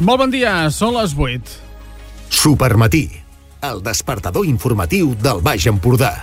Molt bon dia, són les 8. Supermatí, el despertador informatiu del Baix Empordà.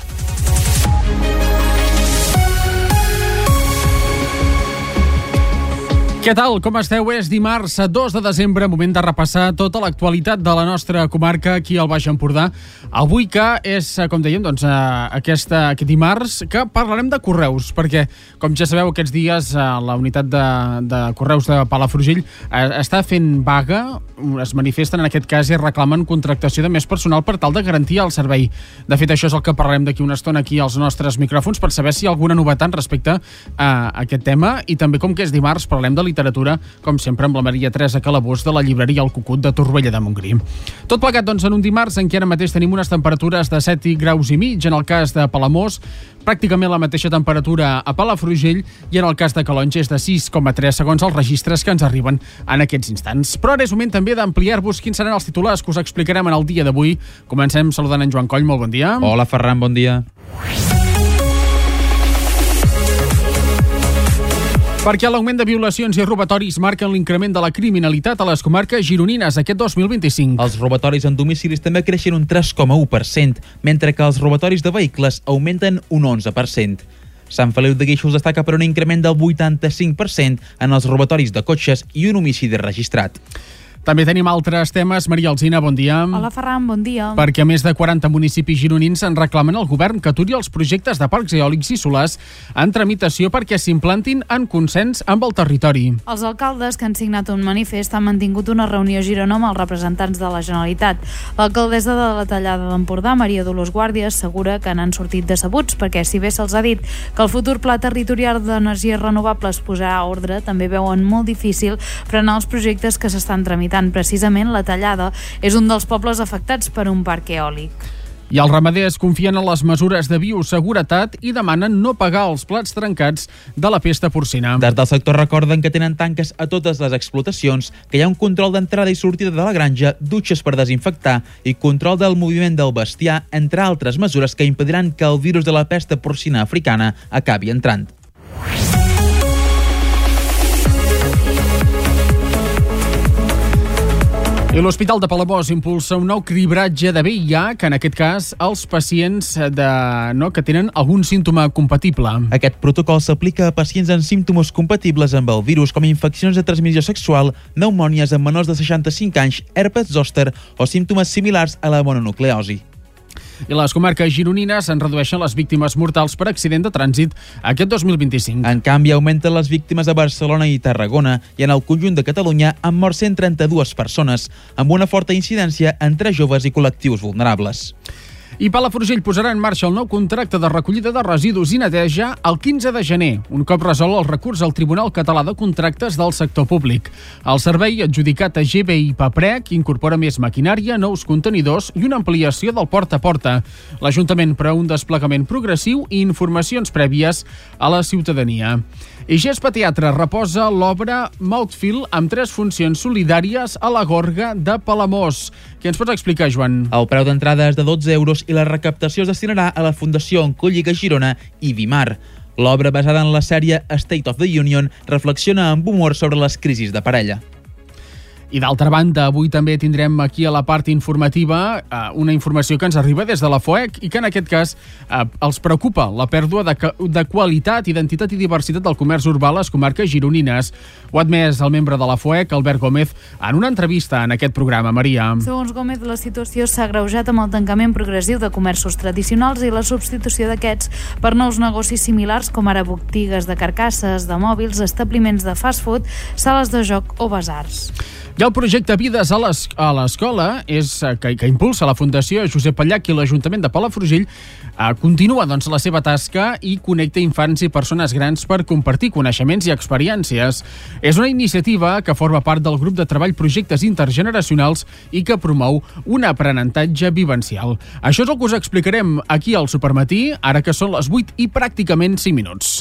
Què tal? Com esteu? És dimarts 2 de desembre, moment de repassar tota l'actualitat de la nostra comarca aquí al Baix Empordà. Avui que és, com dèiem, aquest dimarts, que parlarem de correus, perquè, com ja sabeu, aquests dies la unitat de correus de Palafrugell està fent vaga, es manifesten en aquest cas i reclamen contractació de més personal per tal de garantir el servei. De fet, això és el que parlarem d'aquí una estona aquí als nostres micròfons per saber si hi ha alguna novetat respecte a aquest tema, i també, com que és dimarts, parlem de literatura, com sempre, amb la Maria Teresa Calabós de la llibreria El Cucut de Torroella de Montgrí. Tot plegat, doncs, en un dimarts en què ara mateix tenim unes temperatures de 7 graus i mig en el cas de Palamós, pràcticament la mateixa temperatura a Palafrugell, i en el cas de Calonge és de 6,3 segons els registres que ens arriben en aquests instants. Però ara és moment també d'ampliar-vos quins seran els titulars que us explicarem en el dia d'avui. Comencem saludant en Joan Coll, molt bon dia. Hola, Ferran, bon dia. Perquè l'augment de violacions i robatoris marquen l'increment de la criminalitat a les comarques gironines aquest 2025. Els robatoris en domicilis també creixen un 3,1%, mentre que els robatoris de vehicles augmenten un 11%. Sant Feliu de Guíxols destaca per un increment del 85% en els robatoris de cotxes i un homicidi registrat. També tenim altres temes. Maria Alsina, bon dia. Hola, Ferran, bon dia. Perquè més de 40 municipis gironins en reclamen al govern que aturi els projectes de parcs eòlics i solars en tramitació perquè s'implantin en consens amb el territori. Els alcaldes que han signat un manifest han mantingut una reunió a Girona amb els representants de la Generalitat. L'alcaldessa de la Tallada d'Empordà, Maria Dolors Guàrdia, assegura que n'han sortit decebuts perquè, si bé se'ls ha dit que el futur pla territorial d'energies renovables posarà ordre, també veuen molt difícil frenar els projectes que s'estan tramitant. Precisament la Tallada és un dels pobles afectats per un parc eòlic. I els ramaders confien en les mesures de bioseguretat i demanen no pagar els plats trencats de la pesta porcina. Des del sector recorden que tenen tanques a totes les explotacions, que hi ha un control d'entrada i sortida de la granja, dutxes per desinfectar i control del moviment del bestiar, entre altres mesures que impediran que el virus de la pesta porcina africana acabi entrant. I l'Hospital de Palamós impulsa un nou cribratge de VIH, que en aquest cas els pacients que tenen algun símptoma compatible. Aquest protocol s'aplica a pacients amb símptomes compatibles amb el virus, com infeccions de transmissió sexual, pneumònies en menors de 65 anys, herpes zòster o símptomes similars a la mononucleosi. I les comarques gironines en redueixen les víctimes mortals per accident de trànsit aquest 2025. En canvi, augmenten les víctimes a Barcelona i Tarragona, i en el conjunt de Catalunya han mort 132 persones, amb una forta incidència entre joves i col·lectius vulnerables. I Palafrugell posarà en marxa el nou contracte de recollida de residus i neteja el 15 de gener, un cop resol el recurs al Tribunal Català de Contractes del sector públic. El servei, adjudicat a GBI Paprec, incorpora més maquinària, nous contenidors i una ampliació del porta a porta. L'Ajuntament preveu un desplegament progressiu i informacions prèvies a la ciutadania. I Gespa Teatre reposa l'obra Mouthfeel amb 3 funcions solidàries a la Gorga de Palamós. Què ens pots explicar, Joan? El preu d'entrada és de 12 euros i la recaptació es destinarà a la Fundació Oncolliga Girona i Vimar. L'obra, basada en la sèrie State of the Union, reflexiona amb humor sobre les crisis de parella. I d'altra banda, avui també tindrem aquí a la part informativa una informació que ens arriba des de la FOEC i que en aquest cas els preocupa la pèrdua de qualitat, identitat i diversitat del comerç urbà a les comarques gironines. Ho ha admès el membre de la FOEC, Albert Gómez, en una entrevista en aquest programa. Maria. Segons Gómez, la situació s'ha agreujat amb el tancament progressiu de comerços tradicionals i la substitució d'aquests per nous negocis similars, com ara botigues de carcasses, de mòbils, establiments de fast food, sales de joc o basars. I el projecte Vides a l'Escola que impulsa la Fundació Josep Pallach i l'Ajuntament de Palafrugell continua la seva tasca i connecta infants i persones grans per compartir coneixements i experiències. És una iniciativa que forma part del grup de treball Projectes Intergeneracionals i que promou un aprenentatge vivencial. Això és el que us explicarem aquí al Supermatí, ara que són les 8 i pràcticament 5 minuts.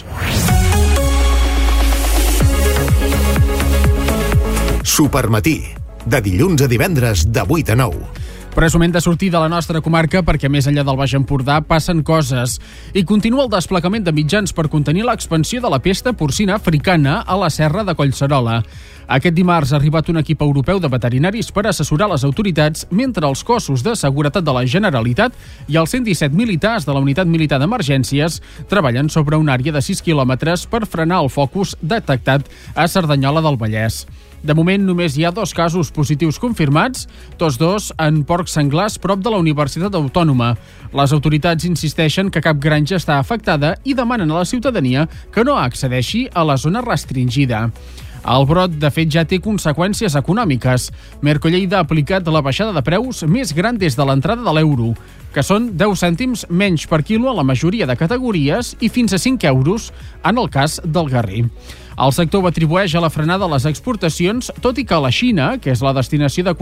Supermatí, de dilluns a divendres de 8 a 9. Però és moment de sortir de la nostra comarca perquè més enllà del Baix Empordà passen coses i continua el desplegament de mitjans per contenir l'expansió de la pesta porcina africana a la serra de Collserola. Aquest dimarts ha arribat un equip europeu de veterinaris per assessorar les autoritats mentre els cossos de seguretat de la Generalitat i els 117 militars de la Unitat Militar d'Emergències treballen sobre una àrea de 6 quilòmetres per frenar el focus detectat a Cerdanyola del Vallès. De moment, només hi ha 2 casos positius confirmats, tots 2 en porcs senglars prop de la Universitat Autònoma. Les autoritats insisteixen que cap granja està afectada i demanen a la ciutadania que no accedeixi a la zona restringida. El brot, de fet, ja té conseqüències econòmiques. Mercolleida ha aplicat la baixada de preus més gran des de l'entrada de l'euro, que són 10 cèntims menys per quilo a la majoria de categories i fins a 5 euros en el cas del garrí. El sector ho atribueix a la frenada de les exportacions, tot i que la Xina, que és la destinació del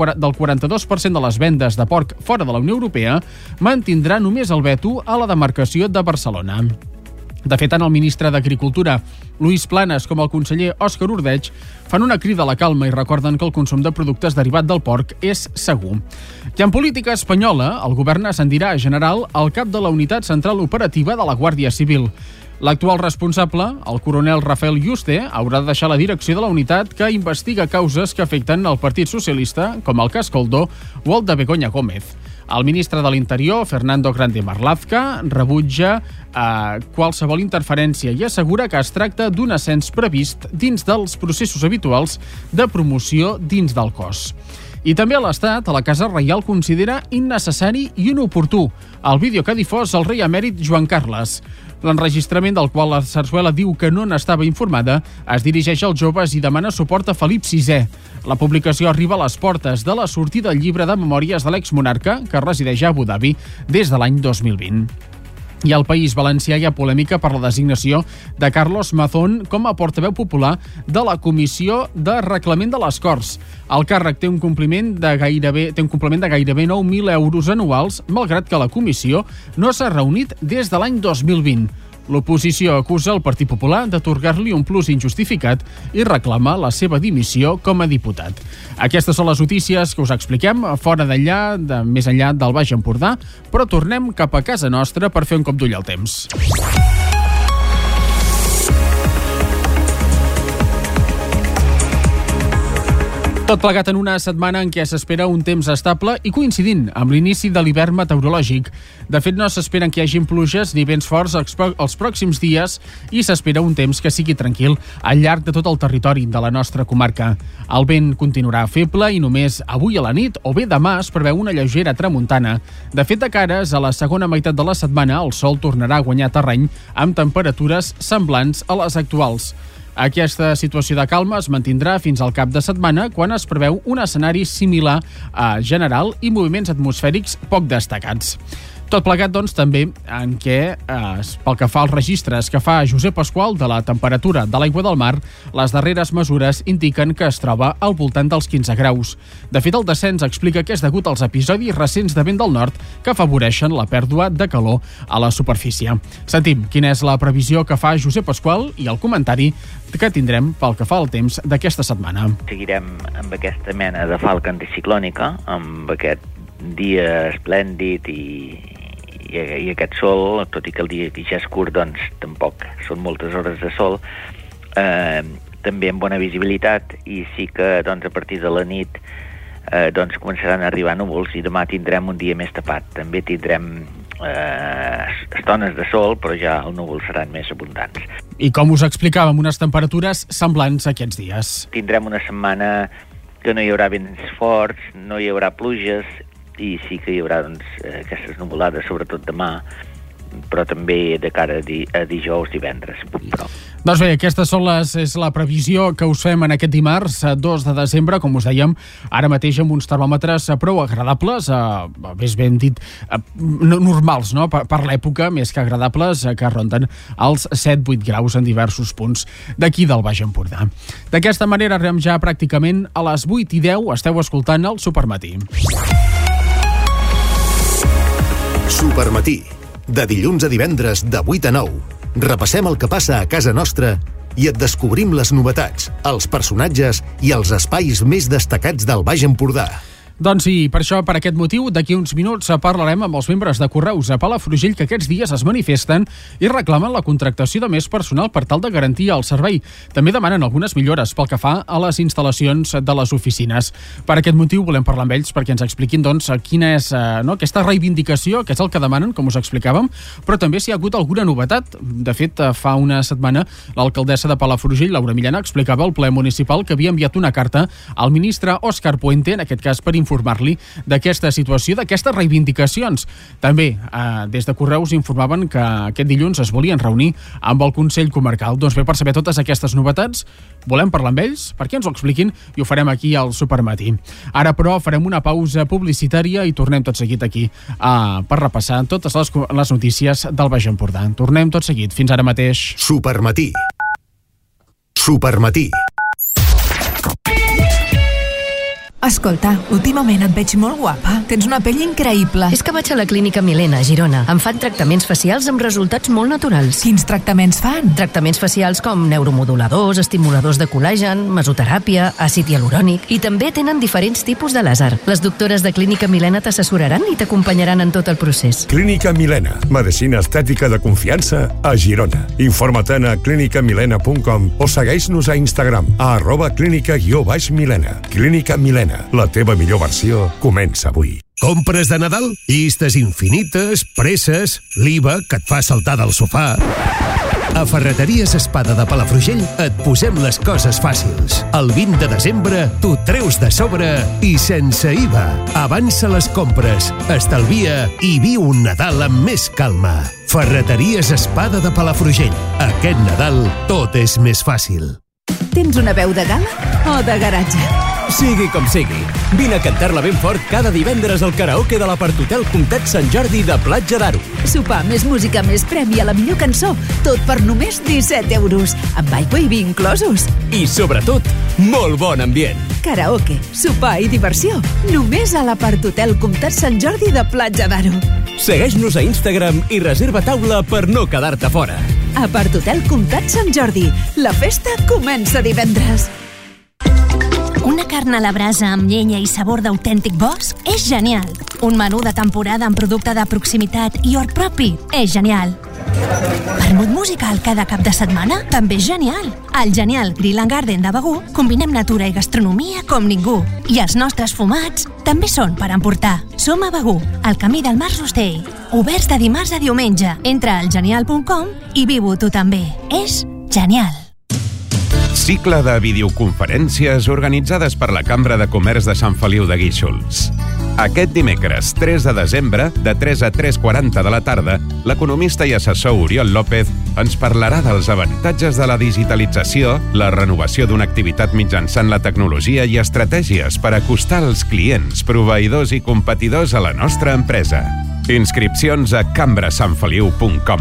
42% de les vendes de porc fora de la Unió Europea, mantindrà només el veto a la demarcació de Barcelona. De fet, tant el ministre d'Agricultura, Luis Planas, com el conseller Òscar Ordeig fan una crida a la calma i recorden que el consum de productes derivat del porc és segur. I en política espanyola, el govern ascendirà a general al cap de la Unitat Central Operativa de la Guàrdia Civil. L'actual responsable, el coronel Rafael Yuste, haurà de deixar la direcció de la unitat que investiga causes que afecten el Partit Socialista, com el cas Coldo o el de Begoña Gómez. El ministre de l'Interior, Fernando Grande Marlaska, rebutja qualsevol interferència i assegura que es tracta d'un ascens previst dins dels processos habituals de promoció dins del cos. I també a l'Estat, a la Casa Reial, considera innecessari i inoportú el vídeo que ha difós el rei emèrit Joan Carles. L'enregistrament del qual la Sarsuela diu que no n'estava informada es dirigeix als joves i demana suport a Felip VI. La publicació arriba a les portes de la sortida del llibre de memòries de l'exmonarca, que resideix a Abu Dhabi des de l'any 2020. I al País Valencià hi ha polèmica per la designació de Carlos Mazón com a portaveu popular de la Comissió de Reglament de les Corts. El càrrec té un complement de gairebé 9.000 euros anuals, malgrat que la comissió no s'ha reunit des de l'any 2020. L'oposició acusa el Partit Popular d'atorgar-li un plus injustificat i reclama la seva dimissió com a diputat. Aquestes són les notícies que us expliquem fora d'allà, més enllà del Baix Empordà, però tornem cap a casa nostra per fer un cop d'ull al temps. Tot plegat en una setmana en què s'espera un temps estable i coincidint amb l'inici de l'hivern meteorològic. De fet, no s'esperen que hi hagin pluges ni vents forts els pròxims dies i s'espera un temps que sigui tranquil al llarg de tot el territori de la nostra comarca. El vent continuarà feble i només avui a la nit o bé demà es preveu una lleugera tramuntana. De fet, de cares a la segona meitat de la setmana, el sol tornarà a guanyar terreny amb temperatures semblants a les actuals. Aquesta situació de calma es mantindrà fins al cap de setmana, quan es preveu un escenari similar a general i moviments atmosfèrics poc destacats. Tot plegat, doncs, també en què, pel que fa als registres que fa Josep Pasqual de la temperatura de l'aigua del mar, les darreres mesures indiquen que es troba al voltant dels 15 graus. De fet, el descens explica que és degut als episodis recents de vent del nord que afavoreixen la pèrdua de calor a la superfície. Sentim quina és la previsió que fa Josep Pasqual i el comentari que tindrem pel que fa al temps d'aquesta setmana. Seguirem amb aquesta mena de falca anticiclònica, amb aquest dia esplèndid i aquest sol, tot i que el dia ja és curt, doncs tampoc són moltes hores de sol, també amb bona visibilitat, i sí que doncs, a partir de la nit doncs, començaran a arribar núvols i demà tindrem un dia més tapat. També tindrem estones de sol, però ja els núvols seran més abundants. I com us explicàvem, unes temperatures semblants aquests dies. Tindrem una setmana que no hi haurà vents forts, no hi haurà pluges, i sí que hi haurà doncs, aquestes nuvolades, sobretot demà, però també de cara a dijous, divendres. Però... Doncs bé, aquestes és la previsió que us fem en aquest dimarts, 2 de desembre, com us dèiem, ara mateix amb uns termòmetres prou agradables, més ben dit, normals, no? Per l'època, més que agradables, que ronden els 7-8 graus en diversos punts d'aquí del Baix Empordà. D'aquesta manera arribem ja pràcticament a les 8:10, esteu escoltant el Supermatí. Supermatí, de dilluns a divendres de 8 a 9. Repassem el que passa a casa nostra i et descobrim les novetats, els personatges i els espais més destacats del Baix Empordà. Doncs sí, per això, per aquest motiu, d'aquí uns minuts parlarem amb els membres de Correus a Palafrugell que aquests dies es manifesten i reclamen la contractació de més personal per tal de garantir el servei. També demanen algunes millores pel que fa a les instal·lacions de les oficines. Per aquest motiu volem parlar amb ells perquè ens expliquin doncs, quina és aquesta reivindicació, que és el que demanen, com us explicàvem, però també si hi ha hagut alguna novetat. De fet, fa una setmana l'alcaldessa de Palafrugell, Laura Millana, explicava al ple municipal que havia enviat una carta al ministre Òscar Puente, en aquest cas per informar-li d'aquesta situació, d'aquestes reivindicacions. També, des de Correus informaven que aquest dilluns es volien reunir amb el Consell Comarcal. Doncs bé, per saber totes aquestes novetats, volem parlar amb ells, perquè ens ho expliquin, i ho farem aquí al Supermatí. Ara, però, farem una pausa publicitària i tornem tot seguit aquí per repassar totes les notícies del Baix Empordà. Tornem tot seguit. Fins ara mateix. Supermatí. Supermatí. Escolta, últimament et veig molt guapa. Tens una pell increïble. És que vaig a la Clínica Milena, a Girona. Em fan tractaments facials amb resultats molt naturals. Quins tractaments fan? Tractaments facials com neuromoduladors, estimuladors de col·làgen, mesoteràpia, àcid hialurònic, i també tenen diferents tipus de làser. Les doctores de Clínica Milena t'assessoraran i t'acompanyaran en tot el procés. Clínica Milena, medicina estètica de confiança a Girona. Informa't a clinicamilena.com o segueix-nos a Instagram a @clínica_Milena. Clínica Milena. La teva millor versió comença avui. Compres de Nadal? Llistes infinites, presses, l'IVA que et fa saltar del sofà. A Ferreteries Espada de Palafrugell et posem les coses fàcils. El 20 de desembre t'ho treus de sobre i sense IVA. Avança les compres, estalvia i viu un Nadal amb més calma. Ferreteries Espada de Palafrugell. Aquest Nadal tot és més fàcil. Tens una veu de gala o de garatge? Sigui com sigui, vine a cantar-la ben fort cada divendres al karaoke de l'Aparthotel Comtat Sant Jordi de Platja d'Aro. Sopar, més música, més premi a la millor cançó, tot per només 17 €, amb aigua i vi inclosos. I, sobretot, molt bon ambient. Karaoke, sopar i diversió, només a l'Aparthotel Comtat Sant Jordi de Platja d'Aro. Segueix-nos a Instagram i reserva taula per no quedar-te fora. Aparthotel Comtat Sant Jordi, la festa comença divendres. Una carn a la brasa amb llenya i sabor d'autèntic bosc és genial. Un menú de temporada amb producte de proximitat i hort propi és genial. Vermut musical cada cap de setmana també és genial. Al Genial Grill and Garden de Begur combinem natura i gastronomia com ningú. I els nostres fumats també són per emportar. Som a Begur, al camí del Mas Rostell. Oberts de dimarts a diumenge. Entra al genial.com i viu-ho tu també. És genial. Cicle de videoconferències organitzades per la Cambra de Comerç de Sant Feliu de Guíxols. Aquest dimecres, 3 de desembre, de 3 a 3:40 de la tarda, l'economista i assessor Oriol López ens parlarà dels avantatges de la digitalització, la renovació d'una activitat mitjançant la tecnologia i estratègies per acostar els clients, proveïdors i competidors a la nostra empresa. Inscripcions a cambrasanfeliu.com.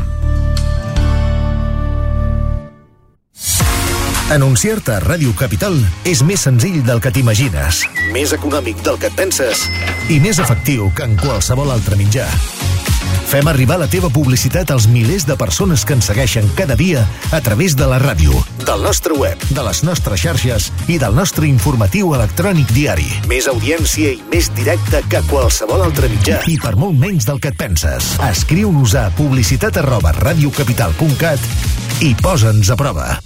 Anunciar-te a Ràdio Capital és més senzill del que t'imagines, més econòmic del que et penses i més efectiu que en qualsevol altre mitjà. Fem arribar la teva publicitat als milers de persones que ens segueixen cada dia a través de la ràdio, del nostre web, de les nostres xarxes i del nostre informatiu electrònic diari. Més audiència i més directe que qualsevol altre mitjà i per molt menys del que et penses. Escriu-nos a publicitat@radiocapital.cat i posa'ns a prova.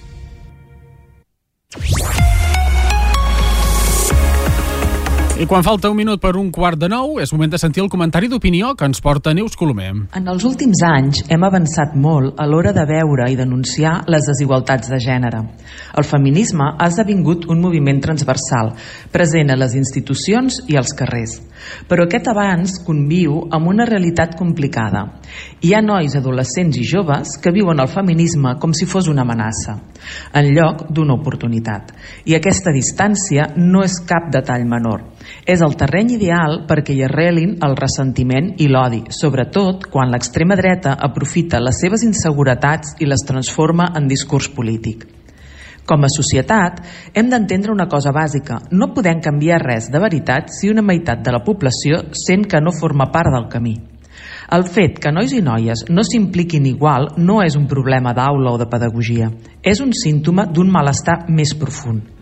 I quan falta un minut per 8:45, és moment de sentir el comentari d'opinió que ens porta Neus Colomer. En els últims anys hem avançat molt a l'hora de veure i denunciar les desigualtats de gènere. El feminisme ha esdevingut un moviment transversal, present a les institucions i als carrers. Però aquest avanç conviu amb una realitat complicada. Hi ha nois, adolescents i joves que viuen el feminisme com si fos una amenaça, en lloc d'una oportunitat. I aquesta distància no és cap detall menor. És el terreny ideal perquè hi arrelin el ressentiment i l'odi, sobretot quan l'extrema dreta aprofita les seves inseguretats i les transforma en discurs polític. Com a societat, hem d'entendre una cosa bàsica. No podem canviar res de veritat si una meitat de la població sent que no forma part del camí. El fet que nois i noies no s'impliquin igual no és un problema d'aula o de pedagogia. És un símptoma d'un malestar més profund.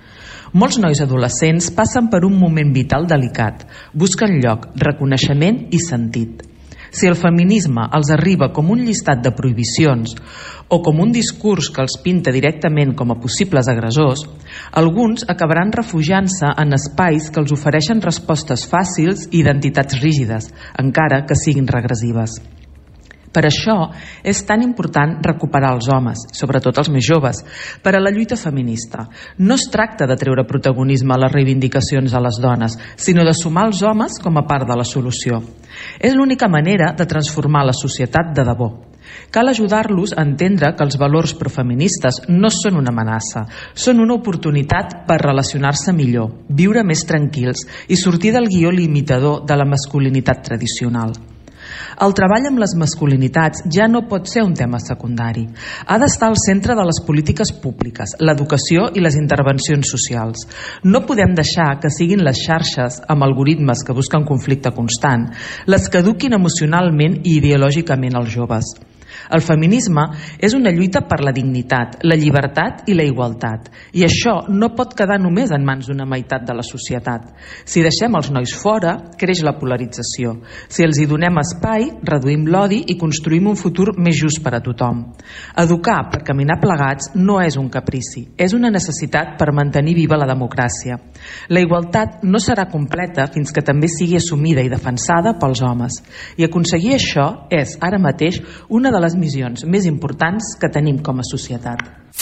Molts nois adolescents passen per un moment vital delicat. Busquen lloc, reconeixement i sentit. Si el feminisme els arriba com un llistat de prohibicions o com un discurs que els pinta directament com a possibles agressors, alguns acabaran refugiant-se en espais que els ofereixen respostes fàcils i identitats rígides, encara que siguin regressives. Per això és tan important recuperar els homes, sobretot els més joves, per a la lluita feminista. No es tracta de treure protagonisme a les reivindicacions a les dones, sinó de sumar els homes com a part de la solució. És l'única manera de transformar la societat de debò. Cal ajudar-los a entendre que els valors profeministes no són una amenaça, són una oportunitat per relacionar-se millor, viure més tranquils i sortir del guió limitador de la masculinitat tradicional. El treball amb les masculinitats ja no pot ser un tema secundari. Ha d'estar al centre de les polítiques públiques, l'educació i les intervencions socials. No podem deixar que siguin les xarxes, amb algoritmes que busquen conflicte constant, les que eduquin emocionalment i ideològicament els joves. El feminisme és una lluita per la dignitat, la llibertat i la igualtat. I això no pot quedar només en mans d'una meitat de la societat. Si deixem els nois fora, creix la polarització. Si els hi donem espai, reduïm l'odi i construïm un futur més just per a tothom. Educar per caminar plegats no és un caprici, és una necessitat per mantenir viva la democràcia. La igualtat no serà completa fins que també sigui assumida i defensada pels homes. I aconseguir això és, ara mateix, una de les missions més importants que tenim com a societat.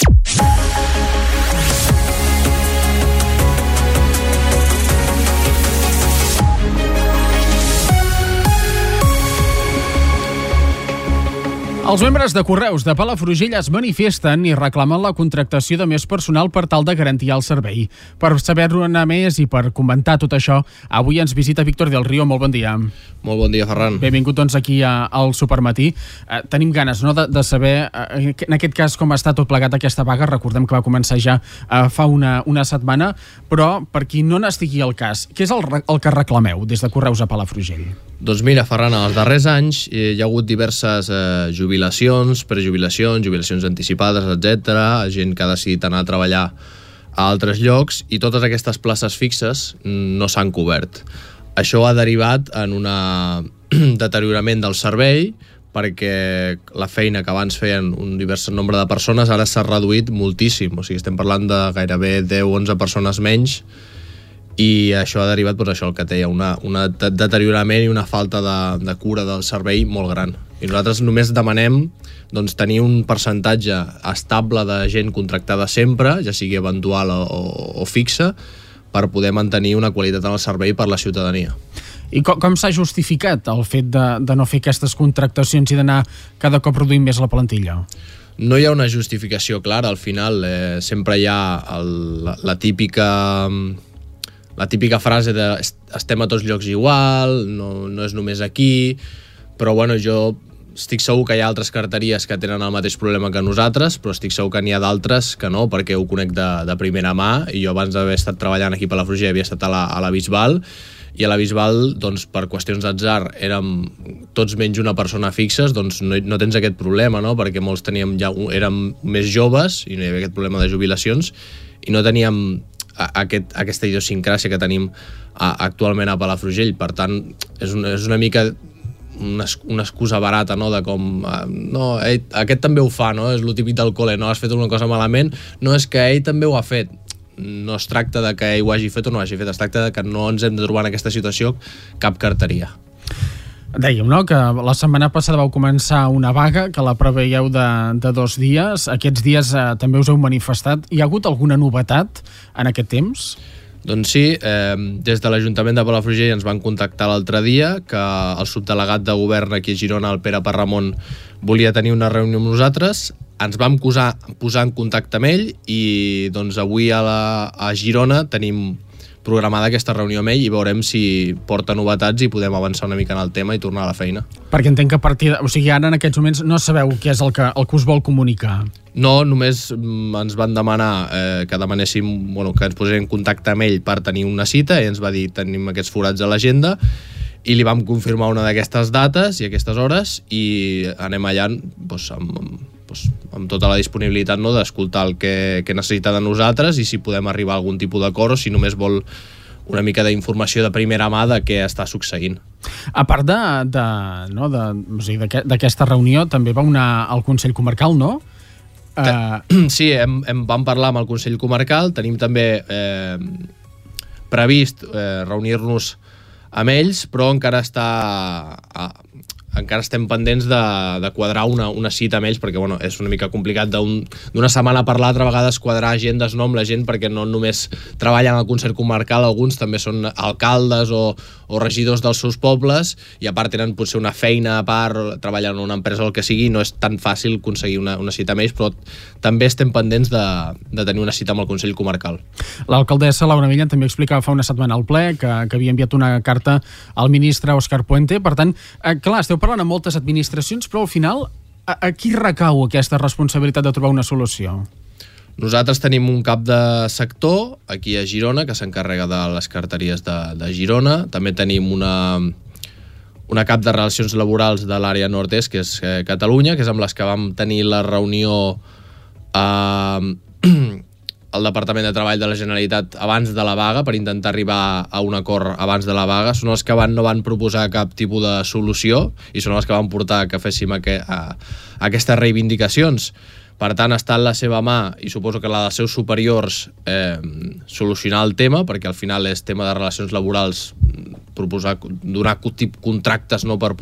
Els membres de Correus de Palafrugell es manifesten i reclamen la contractació de més personal per tal de garantir el servei. Per saber-ne més i per comentar tot això, avui ens visita Víctor del Río. Molt bon dia. Molt bon dia, Ferran. Benvingut doncs aquí al Supermatí. Tenim ganes, no?, de saber en aquest cas com està tot plegat aquesta vaga. Recordem que va començar ja fa una setmana, però per qui no n'estigui al cas, què és el que reclameu des de Correus a Palafrugell? Doncs mira, Ferran, els darrers anys hi ha hagut diverses jubilacions, prejubilacions, jubilacions anticipades, etc. Gent que ha decidit anar a treballar a altres llocs i totes aquestes places fixes no s'han cobert. Això ha derivat en un deteriorament del servei perquè la feina que abans feien un divers nombre de persones ara s'ha reduït moltíssim. O sigui, estem parlant de gairebé 10-11 persones menys i això ha derivat, doncs, això el que deia, un deteriorament i una falta de cura del servei molt gran. I nosaltres només demanem tenir un percentatge estable de gent contractada sempre, ja sigui eventual o fixa, per poder mantenir una qualitat en el servei per la ciutadania. I com s'ha justificat el fet de no fer aquestes contractacions i d'anar cada cop reduint més la plantilla? No hi ha una justificació clara. Al final sempre hi ha la típica frase de estem a tots llocs igual, no és només aquí, però bueno, jo estic segur que hi ha altres carteries que tenen el mateix problema que nosaltres, però estic segur que n'hi ha d'altres que no, perquè ho conec de primera mà, i jo abans d'haver estat treballant aquí a Palafrugell havia estat a la Bisbal, i a la Bisbal, doncs, per qüestions d'atzar, érem tots menys una persona fixes, doncs no tens aquest problema, no?, perquè molts érem més joves i no hi havia aquest problema de jubilacions, i no teníem aquesta idiosincràsia que tenim actualment a Palafrugell. Per tant, és una mica una excusa barata, no?, de com no, aquest també ho fa, no?, és lo típic del col·le, no, has fet una cosa malament, no, és que ell també ho ha fet. No es tracta de que ell ho hagi fet o no ho hagi fet, es tracta de que no ens hem de trobar en aquesta situació cap carteria. Dèiem, no?, que la setmana passada vau començar una vaga, que la preveieu de 2 dies. Aquests dies també us heu manifestat. Hi ha hagut alguna novetat en aquest temps? Doncs sí, des de l'Ajuntament de Palafrugell ens van contactar l'altre dia que el subdelegat de govern aquí a Girona, el Pere Parramon, volia tenir una reunió amb nosaltres. Ens vam posar en contacte amb ell i doncs avui a Girona tenim programada aquesta reunió amb ell i veurem si porta novetats i podem avançar una mica en el tema i tornar a la feina. Perquè entenc que ara en aquests moments no sabeu què és el que us vol comunicar. No, només ens van demanar que demanéssim, que ens poséssim en contacte amb ell per tenir una cita, i ens va dir tenim aquests forats a l'agenda, i li vam confirmar una d'aquestes dates i aquestes hores i anem allà amb tota la disponibilitat, no?, d'escoltar el que necessita de nosaltres i si podem arribar a algun tipus d'acord o si només vol una mica d'informació de primera mà de què està succeint. A part d'aquesta reunió, també va al Consell Comarcal, no? Sí, vam parlar amb el Consell Comarcal, tenim també previst reunir-nos amb ells, però encara estem pendents de quadrar una cita amb ells, perquè és una mica complicat d'una setmana per l'altra, a vegades quadrar agendes no amb la gent, perquè no només treballen al Consell Comarcal, alguns també són alcaldes o regidors dels seus pobles, i a part tenen potser una feina a part, treballen en una empresa o el que sigui, no és tan fàcil aconseguir una cita amb ells, però també estem pendents de tenir una cita amb el Consell Comarcal. L'alcaldessa Laura Millán també explicava fa una setmana al ple que havia enviat una carta al ministre Òscar Puente. Per tant, clar, esteu parlant amb moltes administracions, però al final a qui recau aquesta responsabilitat de trobar una solució? Nosaltres tenim un cap de sector aquí a Girona que s'encarrega de les carteries de Girona. També tenim una cap de relacions laborals de l'àrea nord-est, que és Catalunya, que és amb les que vam tenir la reunió al Departament de Treball de la Generalitat abans de la vaga per intentar arribar a un acord abans de la vaga. Són els que no van proposar cap tipus de solució i són els que van portar que féssim aquestes reivindicacions. Per tant, està en la seva mà, i suposo que la dels seus superiors, solucionar el tema, perquè al final és tema de relacions laborals, proposar, donar contractes, no, per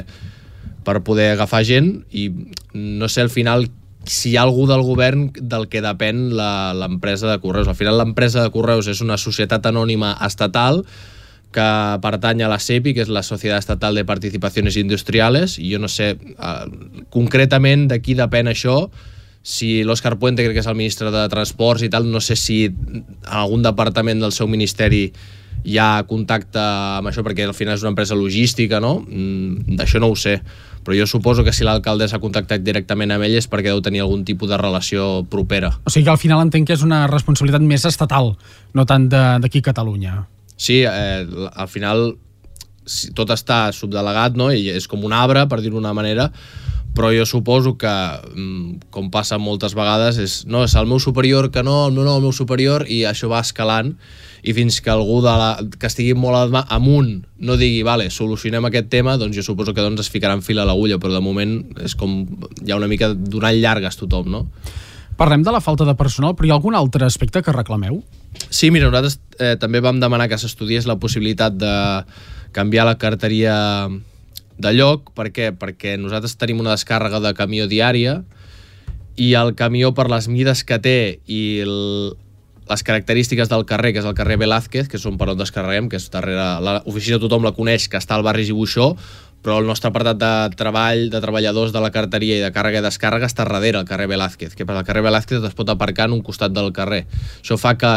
poder agafar gent, i no sé al final si hi ha algú del govern del que depèn l'empresa de Correus. Al final l'empresa de Correus és una societat anònima estatal que pertany a la SEPI, que és la Societat Estatal de Participaciones Industriales, i jo no sé concretament de qui depèn això. Si l'Òscar Puente, crec que és el ministre de Transports i tal, no sé si en algun departament del seu ministeri hi ha contacte amb això, perquè al final és una empresa logística, no? D'això no ho sé, però jo suposo que si l'alcaldessa ha contactat directament amb ell és perquè deu tenir algun tipus de relació propera. O sigui que al final entenc que és una responsabilitat més estatal, no tant d'aquí a Catalunya. Sí, al final tot està subdelegat, no? I és com un arbre, per dir-ho d'una manera, però jo suposo que, com passa moltes vegades, és el meu superior que no, el meu superior, i això va escalant, i fins que algú que estigui molt amunt no digui, vale, solucionem aquest tema, doncs jo suposo que es ficaran fil a l'agulla, però de moment és com hi ha una mica donant llargues tothom, no? Parlem de la falta de personal, però hi ha algun altre aspecte que reclameu? Sí, mira, nosaltres també vam demanar que s'estudiés la possibilitat de canviar la carteria de lloc. Per què? Perquè nosaltres tenim una descàrrega de camió diària i el camió, per les mides que té i les característiques del carrer, que és el carrer Velázquez, que són per on descarreguem, que és darrere l'oficina, tothom la coneix, que està al barri Gibuixó, però el nostre apartat de treball, de treballadors de la carteria i de càrrega i descàrrega està darrere el carrer Velázquez, que per al carrer Velázquez es pot aparcar en un costat del carrer. Això fa que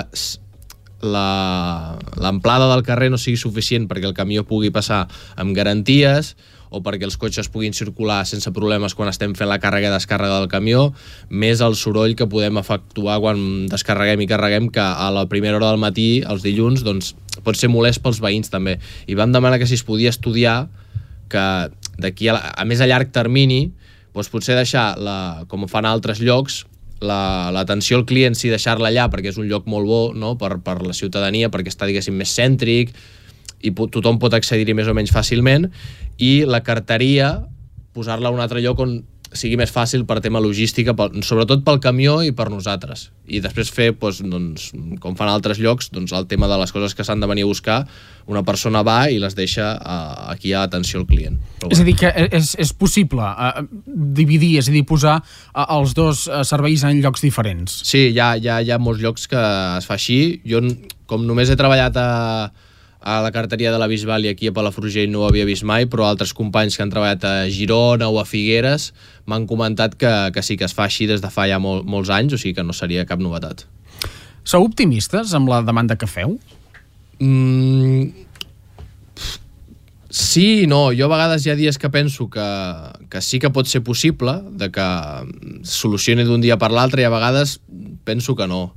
l'amplada del carrer no sigui suficient perquè el camió pugui passar amb garanties o perquè els cotxes puguin circular sense problemes quan estem fent la càrrega i descàrrega del camió, més el soroll que podem efectuar quan descarreguem i carreguem, que a la primera hora del matí, els dilluns, doncs, pot ser molest pels veïns també. I vam demanar que si es podia estudiar que d'aquí a més a llarg termini, doncs potser deixar, com fan a altres llocs, l'atenció al client, sí, deixar-la allà perquè és un lloc molt bo, no?, per la ciutadania, perquè està, diguéssim, més cèntric i tothom pot accedir-hi més o menys fàcilment, i la carteria posar-la a un altre lloc on sigui més fàcil per tema logística, sobretot pel camió i per nosaltres. I després fer, doncs, com fan altres llocs, doncs, el tema de les coses que s'han de venir a buscar, una persona va i les deixa aquí a atenció al client. Però, és a dir, que és possible dividir, és a dir, posar els dos serveis en llocs diferents. Sí, hi ha molts llocs que es fa així. Jo, com només he treballat a la carteria de la Bisbal i aquí a Palafrugell no ho havia vist mai, però altres companys que han treballat a Girona o a Figueres m'han comentat que sí, que es fa així des de fa ja molts anys, o sigui que no seria cap novetat. Sou optimistes amb la demanda que feu? Sí i no. Jo a vegades hi ha dies que penso que sí que pot ser possible, de que solucioni d'un dia per l'altre, i a vegades penso que no.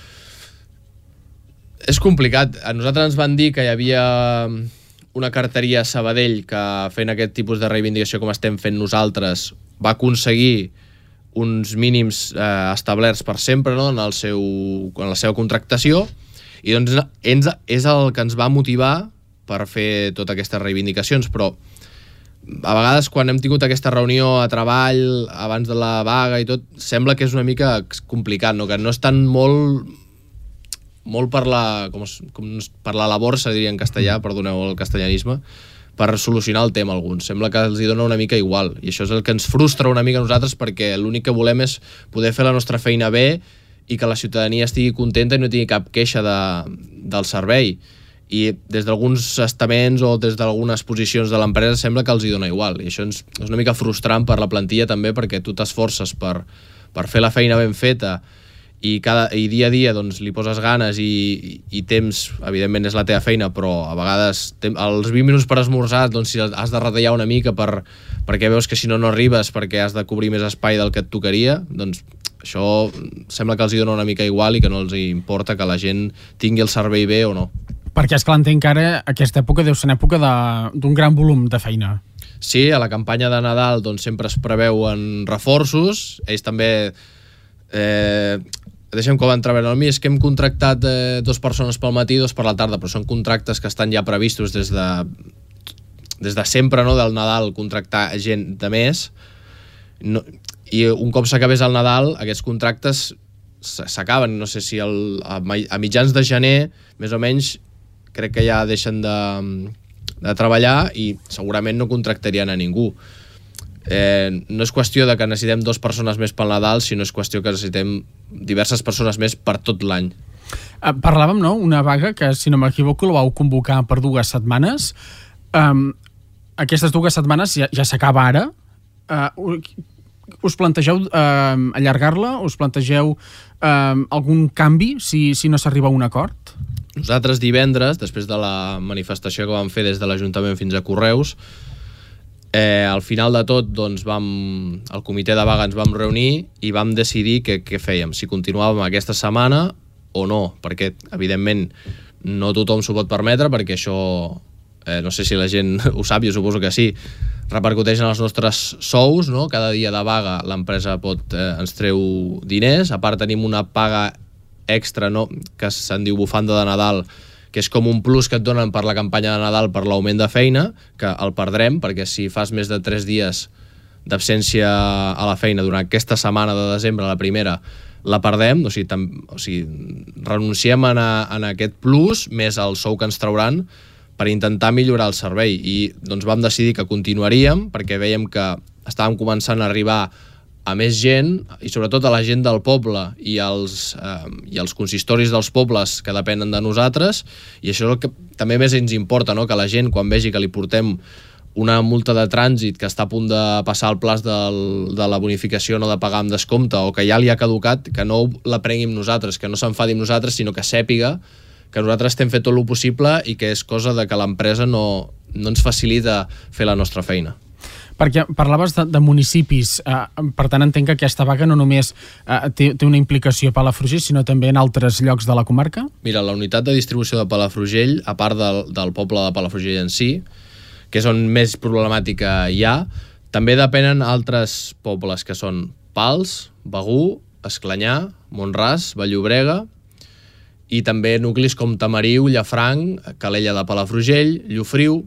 És complicat. A nosaltres ens van dir que hi havia una carteria a Sabadell que fent aquest tipus de reivindicació com estem fent nosaltres va aconseguir uns mínims establerts per sempre, no? en la seva contractació, i doncs és el que ens va motivar per fer totes aquestes reivindicacions, però a vegades quan hem tingut aquesta reunió a treball abans de la vaga i tot, sembla que és una mica complicat, no? Que no estan molt per la labor, se diria en castellà, perdoneu el castellanisme, per solucionar el tema alguns. Sembla que els hi dona una mica igual, i això és el que ens frustra una mica a nosaltres, perquè l'únic que volem és poder fer la nostra feina bé i que la ciutadania estigui contenta i no tingui cap queixa del servei. I des d'alguns estaments o des d'algunes posicions de l'empresa sembla que els hi dona igual, i això és una mica frustrant per la plantilla també, perquè tu t'esforces per fer la feina ben feta i dia a dia doncs, li poses ganes i temps, evidentment és la teva feina, però a vegades els 20 minuts per esmorzar, doncs si has de retallar una mica perquè veus que si no arribes perquè has de cobrir més espai del que et tocaria, doncs això sembla que els hi dona una mica igual i que no els importa que la gent tingui el servei bé o no. Perquè és clar, entenc que ara aquesta època deu ser una època d'un gran volum de feina. Sí, a la campanya de Nadal doncs, sempre es preveuen reforços, ells també deixem com entreveure mi, és que hem contractat 2 persones pel matí i 2 per la tarda, però són contractes que estan ja previstos des de sempre, no? Del Nadal, contractar gent de més, i un cop s'acabés el Nadal aquests contractes s'acaben, no sé si a mitjans de gener més o menys crec que ja deixen de treballar i segurament no contractarien a ningú. No és qüestió de que necessitem 2 persones més pel Nadal, sinó és qüestió que necessitem diverses persones més per tot l'any. Parlàvem, no?, una vaga que, si no m'equivoco, la vau convocar per 2 setmanes. Aquestes 2 setmanes ja s'acaba ara. Us plantegeu allargar-la? Us plantegeu algun canvi si no s'arriba a un acord? Nosaltres divendres, després de la manifestació que vam fer des de l'Ajuntament fins a Correus, al final de tot doncs, el comitè de vaga ens vam reunir i vam decidir què fèiem, si continuàvem aquesta setmana o no, perquè evidentment no tothom s'ho pot permetre, perquè això no sé si la gent ho sap, jo suposo que sí, repercuteix en els nostres sous, no? Cada dia de vaga l'empresa ens treu diners, a part tenim una paga extra, no? Que se'n diu bufanda de Nadal, que és com un plus que et donen per la campanya de Nadal per l'augment de feina, que el perdrem, perquè si fas més de 3 dies d'absència a la feina durant aquesta setmana de desembre, la primera, la perdem, o sigui renunciem a aquest plus, més el sou que ens trauran, per intentar millorar el servei. I doncs vam decidir que continuaríem, perquè veiem que estàvem començant a arribar a més gent, i sobretot a la gent del poble i els consistoris dels pobles que depenen de nosaltres, i això és el que també més ens importa, no? Que la gent, quan vegi que li portem una multa de trànsit que està a punt de passar el plaç de la bonificació, no de pagar amb descompte, o que ja li ha caducat, que no la prenguin nosaltres, que no s'enfadi amb nosaltres, sinó que sàpiga que nosaltres estem fent tot el possible i que és cosa de que l'empresa no ens facilita fer la nostra feina. Perquè parlaves de municipis, per tant entenc que aquesta vaga no només té una implicació a Palafrugell, sinó també en altres llocs de la comarca? Mira, la unitat de distribució de Palafrugell, a part del poble de Palafrugell en si, que és on més problemàtica hi ha, també depenen altres pobles, que són Pals, Begur, Esclanyà, Mont-ras, Vall-llobrega, i també nuclis com Tamariu, Llafranc, Calella de Palafrugell, Llofriu.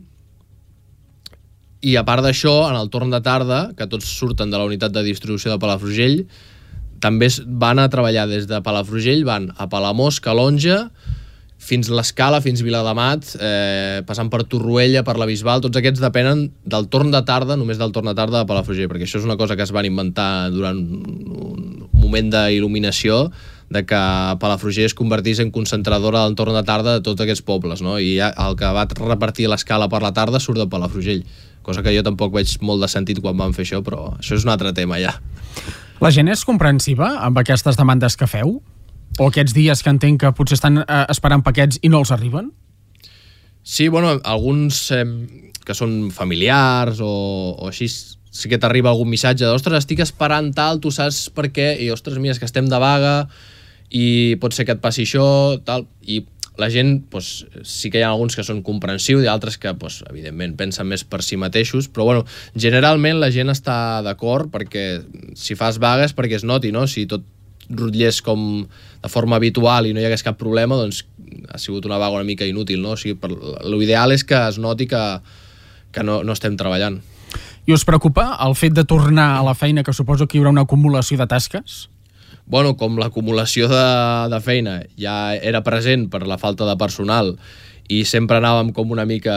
I a part d'això, en el torn de tarda, que tots surten de la unitat de distribució de Palafrugell, també van a treballar des de Palafrugell, van a Palamós, Calonja, fins l'Escala, fins Viladamat, passant per Torroella, per la Bisbal, tots aquests depenen del torn de tarda, només del torn de tarda de Palafrugell, perquè això és una cosa que es van inventar durant un moment d'il·luminació, de que Palafrugell es convertís en concentradora del torn de tarda de tots aquests pobles, no? I el que va repartir l'Escala per la tarda surt de Palafrugell, cosa que jo tampoc veig molt de sentit quan van fer això, però això és un altre tema ja. La gent és comprensiva amb aquestes demandes que feu? O aquests dies que entenc que potser estan esperant paquets i no els arriben? Sí, bueno, alguns que són familiars o així, sí que t'arriba algun missatge d'ostres, estic esperant tal, tu saps per què? I ostres, mira, és que estem de vaga i pot ser que et passi això, tal. I la gent, doncs, sí que hi ha alguns que són comprensius i altres que, doncs, evidentment, pensen més per si mateixos, però bueno, generalment la gent està d'acord perquè si fas vagues perquè es noti, no? Si tot rotllés com de forma habitual i no hi hagués cap problema, doncs ha sigut una vaga una mica inútil, no? O sigui, l'ideal és que es noti que no estem treballant. I us preocupa el fet de tornar a la feina, que suposo que hi haurà una acumulació de tasques? Bueno, com l'acumulació de feina ja era present per la falta de personal i sempre anàvem com una mica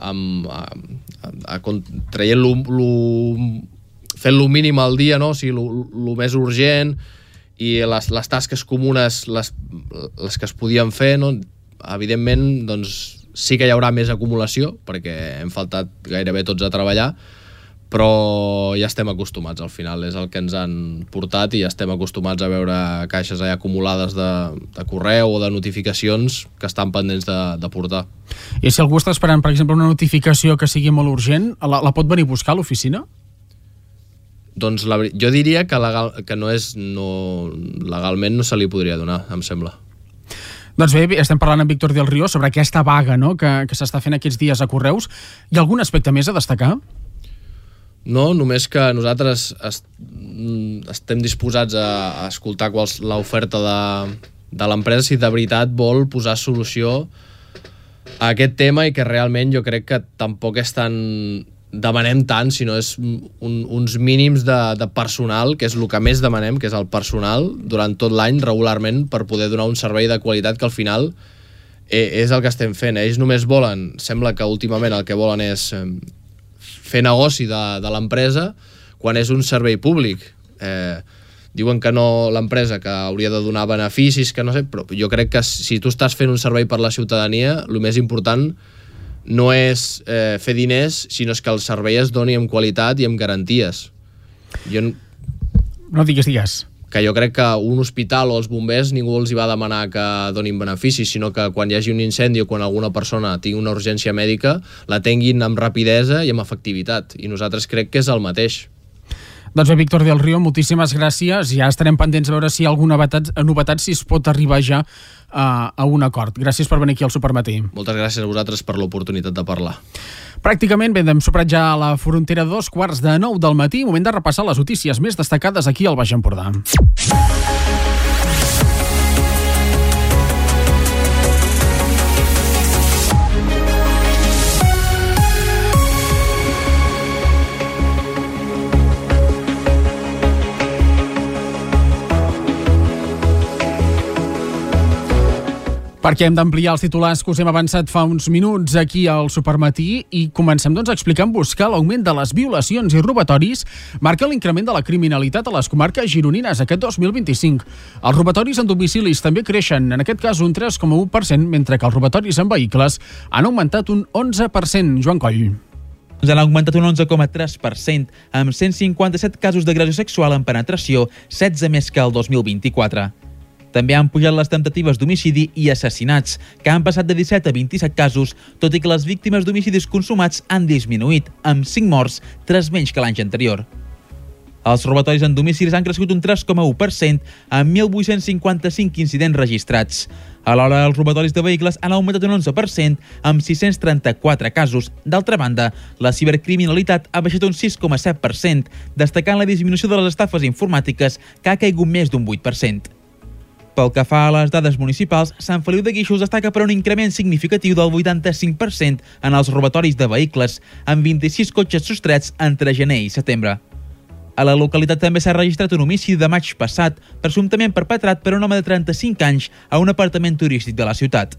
fent lo mínim al dia, no? O sigui, lo més urgent i les tasques comunes, les que es podien fer, no? Evidentment, doncs, sí que hi haurà més acumulació, perquè hem faltat gairebé tots a treballar, però ja estem acostumats, al final és el que ens han portat i ja estem acostumats a veure caixes allà acumulades de correu o de notificacions que estan pendents de portar. I si algú està esperant, per exemple, una notificació que sigui molt urgent, la pot venir a buscar a l'oficina? Doncs jo diria que legalment no se li podria donar, em sembla. Doncs bé, estem parlant amb Víctor del Río sobre aquesta vaga, no?, que s'està fent aquests dies a Correus. Hi ha algun aspecte més a destacar? No, només que nosaltres estem disposats a escoltar l'oferta de l'empresa si de veritat vol posar solució a aquest tema i que realment jo crec que tampoc és tan demanem tant, sinó és uns mínims de personal, que és el que més demanem, que és el personal, durant tot l'any, regularment, per poder donar un servei de qualitat que al final és el que estem fent. Ells només volen, sembla que últimament el que volen és fer negoci de l'empresa quan és un servei públic. Diuen que no l'empresa, que hauria de donar beneficis, que no sé, però jo crec que si tu estàs fent un servei per la ciutadania, el més important no és fer diners, sinó que el servei es doni amb qualitat i amb garanties. No digues. Que jo crec que un hospital o els bombers ningú els hi va demanar que donin beneficis, sinó que quan hi hagi un incendi o quan alguna persona tingui una urgència mèdica, l'atenguin amb rapidesa i amb efectivitat. I nosaltres crec que és el mateix. Doncs bé, Víctor del Río, moltíssimes gràcies. Ja estarem pendents a veure si hi ha alguna novetat, si es pot arribar ja a un acord. Gràcies per venir aquí al Supermatí. Moltes gràcies a vosaltres per l'oportunitat de parlar. Pràcticament ben hem superat ja a la frontera 8:45 del matí. Moment de repassar les notícies més destacades aquí al Baix Empordà. Perquè hem d'ampliar els titulars que us hem avançat fa uns minuts aquí al Supermatí i comencem explicant-vos que l'augment de les violacions i robatoris marca l'increment de la criminalitat a les comarques gironines aquest 2025. Els robatoris en domicilis també creixen, en aquest cas un 3,1%, mentre que els robatoris en vehicles han augmentat un 11%. Joan Coll. Han augmentat un 11,3%, amb 157 casos d'agressió sexual en penetració, 16 més que el 2024. També han pujat les temptatives d'homicidi i assassinats, que han passat de 17 a 27 casos, tot i que les víctimes d'homicidis consumats han disminuït, amb 5 morts, 3 menys que l'any anterior. Els robatoris en domicilis han crescut un 3,1%, amb 1.855 incidents registrats. Alhora, els robatoris de vehicles han augmentat un 11%, amb 634 casos. D'altra banda, la cibercriminalitat ha baixat un 6,7%, destacant la disminució de les estafes informàtiques, que ha caigut més d'un 8%. Pel que fa a les dades municipals, Sant Feliu de Guíxols destaca per un increment significatiu del 85% en els robatoris de vehicles, amb 26 cotxes sostrets entre gener i setembre. A la localitat també s'ha registrat un homicidi de maig passat, presumptament perpetrat per un home de 35 anys a un apartament turístic de la ciutat.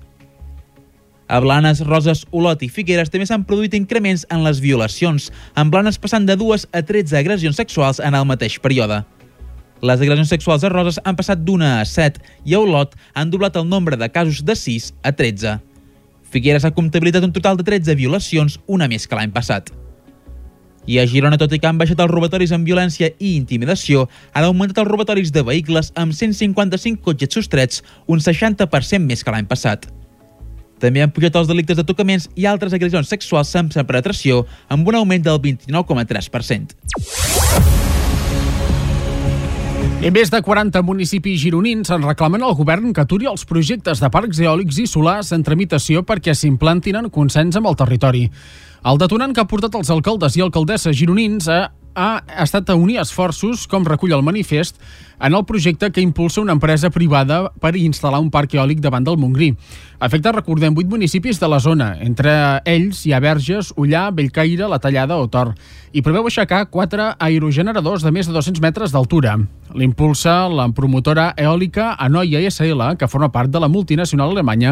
A Blanes, Roses, Olot i Figueres també s'han produït increments en les violacions, amb Blanes passant de 2 a 13 agressions sexuals en el mateix període. Les agressions sexuals a Roses han passat d'1 a 7 i a Olot han doblat el nombre de casos de 6 a 13. Figueres ha comptabilitzat un total de 13 violacions, una més que l'any passat. I a Girona, tot i que han baixat els robatoris amb violència i intimidació, han augmentat els robatoris de vehicles amb 155 cotxes sostrets, un 60% més que l'any passat. També han pujat els delictes de tocaments i altres agressions sexuals sense penetració, amb un augment del 29,3%. I més de 40 municipis gironins en reclamen al govern que aturi els projectes de parcs eòlics i solars en tramitació perquè s'implantin en consens amb el territori. El detonant que ha portat els alcaldes i alcaldesses gironins ha estat a unir esforços, com recull el manifest, en el projecte que impulsa una empresa privada per instal·lar un parc eòlic davant del Montgrí. Afecta, recordem, 8 municipis de la zona. Entre ells hi ha Verges, Ullà, Bellcaire, La Tallada o Tor. I preveu aixecar 4 aerogeneradors de més de 200 metres d'altura. L'impulsa la promotora eòlica Anoia SL, que forma part de la multinacional alemanya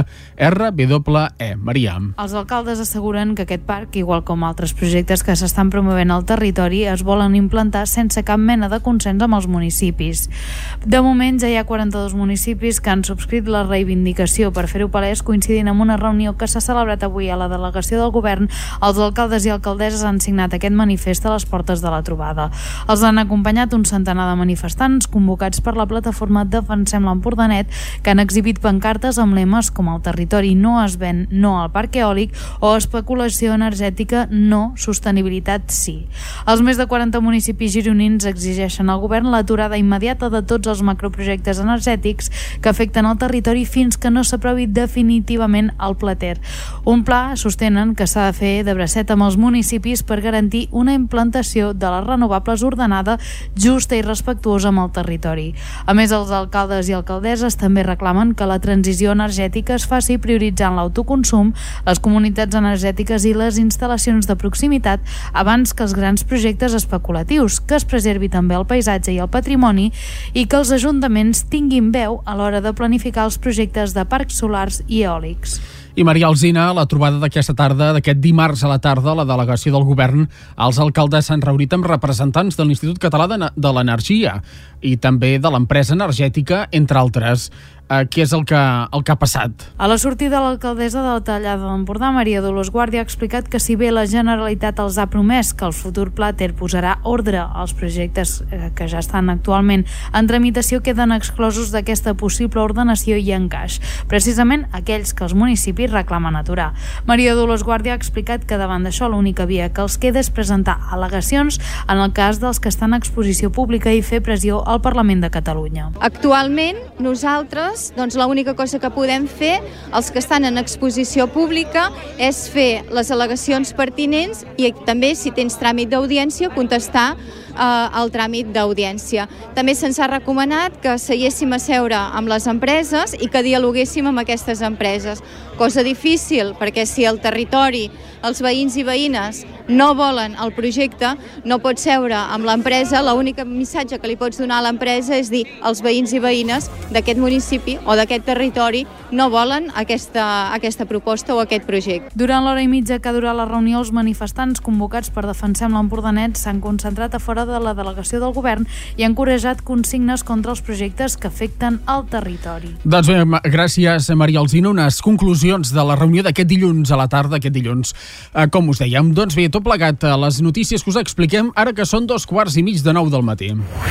RWE. Maria. Els alcaldes asseguren que aquest parc, igual com altres projectes que s'estan promovent al territori, es volen implantar sense cap mena de consens amb els municipis. De moment ja hi ha 42 municipis que han subscrit la reivindicació. Per fer-ho palès, coincidint amb una reunió que s'ha celebrat avui a la delegació del govern, els alcaldes i alcaldesses han signat aquest manifest a les portes de la trobada. Els han acompanyat un centenar de manifestants convocats per la plataforma Defensem l'Empordanet, que han exhibit pancartes amb lemes com el territori no es ven, no al parc eòlic, o especulació energètica, no, sostenibilitat sí. Els més de 40 municipis gironins exigeixen al govern l'aturada immediata de tots els macroprojectes energètics que afecten el territori fins que no s'aprovi definitivament el Plater. Un pla, sostenen, que s'ha de fer de bracet amb els municipis per garantir una implantació de les renovables ordenada, justa i respectuosa amb el territori. A més, els alcaldes i alcaldesses també reclamen que la transició energètica es faci prioritzant l'autoconsum, les comunitats energètiques i les instal·lacions de proximitat abans que els grans projectes especulatius, que es preservi també el paisatge i el patrimoni i que els ajuntaments tinguin veu a l'hora de planificar els projectes de parcs solars i eòlics. I Maria Alsina, la trobada d'aquesta tarda, d'aquest dimarts a la tarda, la delegació del govern, els alcaldes s'han reunit amb representants de l'Institut Català de l'Energia i també de l'empresa energètica, entre altres. Què és el que ha passat? A la sortida, l'alcaldessa de la Tallada d'Empordà, Maria Dolors Guàrdia, ha explicat que si bé la Generalitat els ha promès que el futur Plater posarà ordre als projectes que ja estan actualment en tramitació, queden exclosos d'aquesta possible ordenació i encaix, precisament aquells que els municipis reclamen aturar. Maria Dolors Guàrdia ha explicat que davant d'això l'única via que els queda és presentar al·legacions en el cas dels que estan a exposició pública i fer pressió al Parlament de Catalunya. Actualment, nosaltres l'única cosa que podem fer, els que estan en exposició pública, és fer les al·legacions pertinents i també, si tens tràmit d'audiència, contestar el tràmit d'audiència. També se'ns ha recomanat que seiéssim a seure amb les empreses i que dialoguéssim amb aquestes empreses. Cosa difícil, perquè si el territori, els veïns i veïnes no volen el projecte, no pots seure amb l'empresa. L'únic missatge que li pots donar a l'empresa és dir als veïns i veïnes d'aquest municipi o d'aquest territori no volen aquesta proposta o aquest projecte. Durant l'hora i mitja que ha durat la reunió, els manifestants convocats per Defensem l'Empordanet s'han concentrat a fora de la delegació del govern i han encorajat consignes contra els projectes que afecten el territori. Doncs bé, gràcies, Maria Alsina. Unes conclusions de la reunió d'aquest dilluns a la tarda, aquest dilluns. Com us dèiem, doncs bé, tot plegat a les notícies que us expliquem ara que són 8:45 del matí.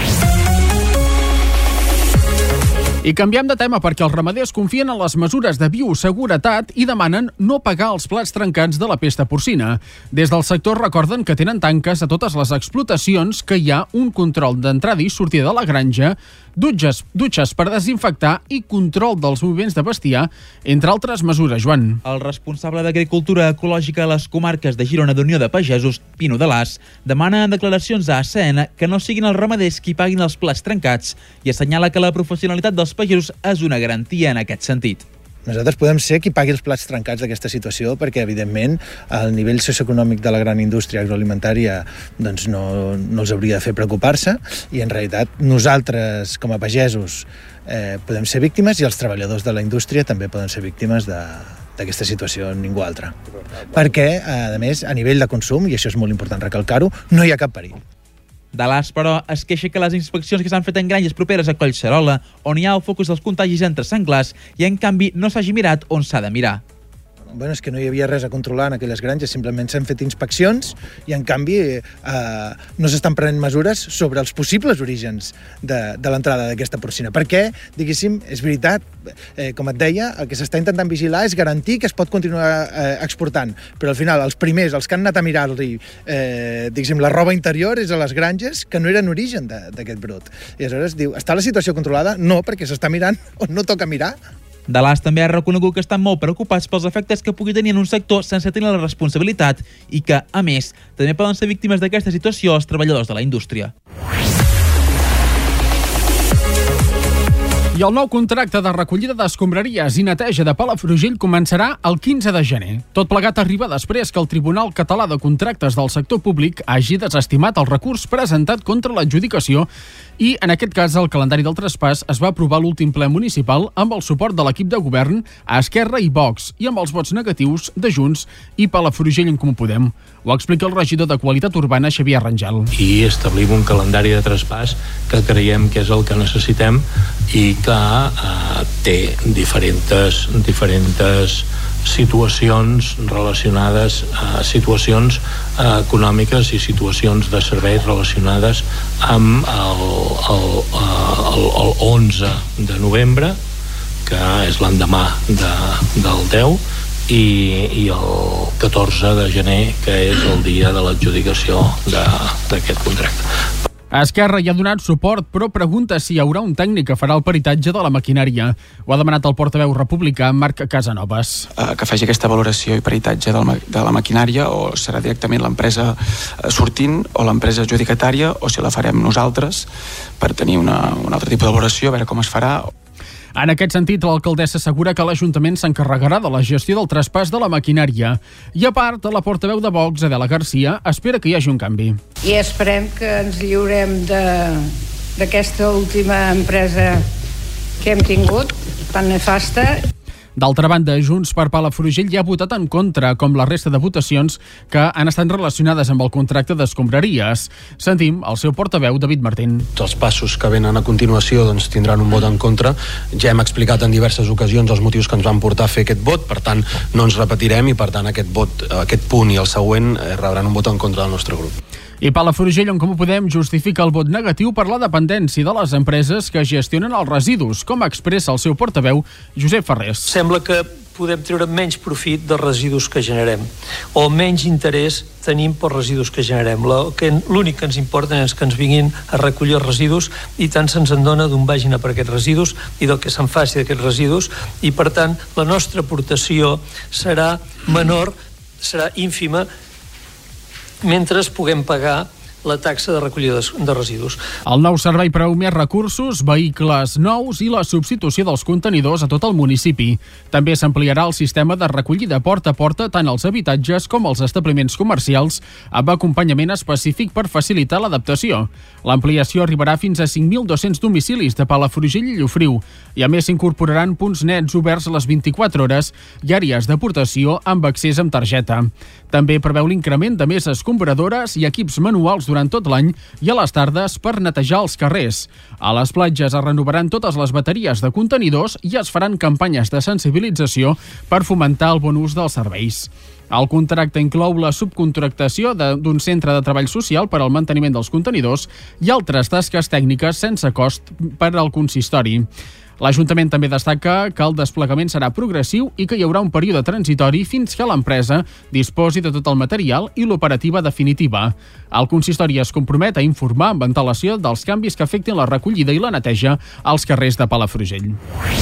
I canviem de tema perquè els ramaders confien en les mesures de bioseguretat i demanen no pagar els plats trencats de la pesta porcina. Des del sector recorden que tenen tanques a totes les explotacions, que hi ha un control d'entrada i sortida de la granja, dutxes per desinfectar i control dels moviments de bestiar, entre altres mesures. Joan. El responsable d'Agricultura Ecològica a les comarques de Girona d'Unió de Pagesos, Pino de l'As, demana en declaracions a ACN que no siguin els ramaders qui paguin els plats trencats i assenyala que la professionalitat dels pagesos és una garantia en aquest sentit. Nosaltres podem ser qui pagui els plats trencats d'aquesta situació perquè, evidentment, el nivell socioeconòmic de la gran indústria agroalimentària doncs no els hauria de fer preocupar-se i, en realitat, nosaltres, com a pagesos, podem ser víctimes i els treballadors de la indústria també poden ser víctimes d'aquesta situació, ningú altre. Perquè, a més, a nivell de consum, i això és molt important recalcar-ho, no hi ha cap perill. De l'As, però, es queixa que les inspeccions que s'han fet en granges properes a Collserola, on hi ha el focus dels contagis entre senglars, i en canvi no s'hagi mirat on s'ha de mirar. és que no hi havia res a controlar en aquelles granges, simplement s'han fet inspeccions i, en canvi, no s'estan prenent mesures sobre els possibles orígens de l'entrada d'aquesta porcina. Perquè, diguéssim, és veritat, com et deia, el que s'està intentant vigilar és garantir que es pot continuar exportant, però al final els primers, els que han anat a mirar-li, diguéssim, la roba interior és a les granges que no eren origen d'aquest brot. I aleshores diu, està la situació controlada? No, perquè s'està mirant on no toca mirar. Dalàs també ha reconegut que estan molt preocupats pels efectes que pugui tenir en un sector sense tenir la responsabilitat i que, a més, també poden ser víctimes d'aquesta situació els treballadors de la indústria. I el nou contracte de recollida d'escombraries i neteja de Palafrugell començarà el 15 de gener. Tot plegat arriba després que el Tribunal Català de Contractes del Sector Públic hagi desestimat el recurs presentat contra l'adjudicació i, en aquest cas, el calendari del traspàs es va aprovar a l'últim ple municipal amb el suport de l'equip de govern a Esquerra i Vox i amb els vots negatius de Junts i Palafrugell en Comú Podem. Ho explica el regidor de Qualitat Urbana, Xavier Rangel. I establim un calendari de traspàs que creiem que és el que necessitem i que té diferents situacions relacionades a situacions econòmiques i situacions de serveis relacionades amb el 11 de novembre, que és l'endemà del 10, i el 14 de gener, que és el dia de l'adjudicació d'aquest contracte. Esquerra hi ha donat suport, però pregunta si hi haurà un tècnic que farà el peritatge de la maquinària. Ho ha demanat el portaveu republicà, Marc Casanovas. Que faci aquesta valoració i peritatge de la maquinària, o serà directament l'empresa sortint o l'empresa adjudicatària, o si la farem nosaltres per tenir un altre tipus de valoració, a veure com es farà. En aquest sentit, l'alcaldessa assegura que l'Ajuntament s'encarregarà de la gestió del traspàs de la maquinària. I a part, la portaveu de Vox, Adela Garcia, espera que hi hagi un canvi. I esperem que ens lliurem d'aquesta última empresa que hem tingut, tan nefasta. D'altra banda, Junts per Palafrugell ja ha votat en contra, com la resta de votacions que han estat relacionades amb el contracte d'escombraries. Sentim el seu portaveu, David Martín. Els passos que venen a continuació tindran un vot en contra. Ja hem explicat en diverses ocasions els motius que ens van portar a fer aquest vot, per tant no ens repetirem i per tant aquest punt i el següent rebran un vot en contra del nostre grup. I Palafrugell, en Comú Podem, justifica el vot negatiu per la dependència de les empreses que gestionen els residus, com expressa el seu portaveu, Josep Ferrés. Sembla que podem treure menys profit dels residus que generem, o menys interès tenim pels residus que generem. L'únic que ens importa és que ens vinguin a recollir els residus i tant se'ns en dona d'on vagin a per aquests residus i del que se'n faci d'aquests residus, i per tant la nostra aportació serà menor, serà ínfima, mentre puguem pagar la taxa de recollida de residus. El nou servei preveu més recursos, vehicles nous i la substitució dels contenidors a tot el municipi. També s'ampliarà el sistema de recollida porta a porta tant als habitatges com als establiments comercials, amb acompanyament específic per facilitar l'adaptació. L'ampliació arribarà fins a 5.200 domicilis de Palafrugell i Llofriu, i a més s'incorporaran punts nets oberts a les 24 hores i àrees d'aportació amb accés amb targeta. També preveu l'increment de més escombradores i equips manuals durant tot l'any i a les tardes per netejar els carrers. A les platges es renovaran totes les bateries de contenidors i es faran campanyes de sensibilització per fomentar el bon ús dels serveis. El contracte inclou la subcontractació d'un centre de treball social per al manteniment dels contenidors i altres tasques tècniques sense cost per al consistori. L'Ajuntament també destaca que el desplegament serà progressiu i que hi haurà un període transitori fins que l'empresa disposi de tot el material i l'operativa definitiva. El consistori es compromet a informar amb antelació dels canvis que afectin la recollida i la neteja als carrers de Palafrugell.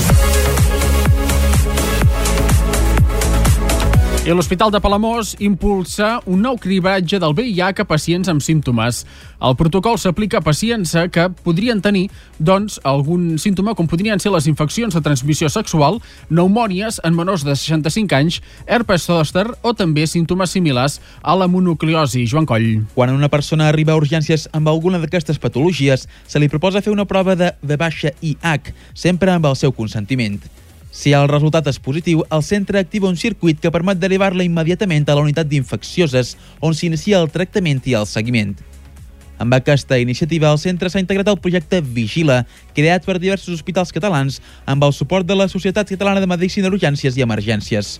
I l'Hospital de Palamós impulsa un nou cribratge del VIH a pacients amb símptomes. El protocol s'aplica a pacients que podrien tenir, algun símptoma com podrien ser les infeccions de transmissió sexual, pneumònies en menors de 65 anys, herpes zòster o també símptomes similars a la mononucleosi. Joan Coll. Quan una persona arriba a urgències amb alguna d'aquestes patologies, se li proposa fer una prova de VIH, sempre amb el seu consentiment. Si el resultat és positiu, el centre activa un circuit que permet derivar-la immediatament a la unitat d'infeccioses, on s'inicia el tractament i el seguiment. Amb aquesta iniciativa, el centre s'ha integrat al projecte Vigila, creat per diversos hospitals catalans amb el suport de la Societat Catalana de Medicina d'Urgències i Emergències.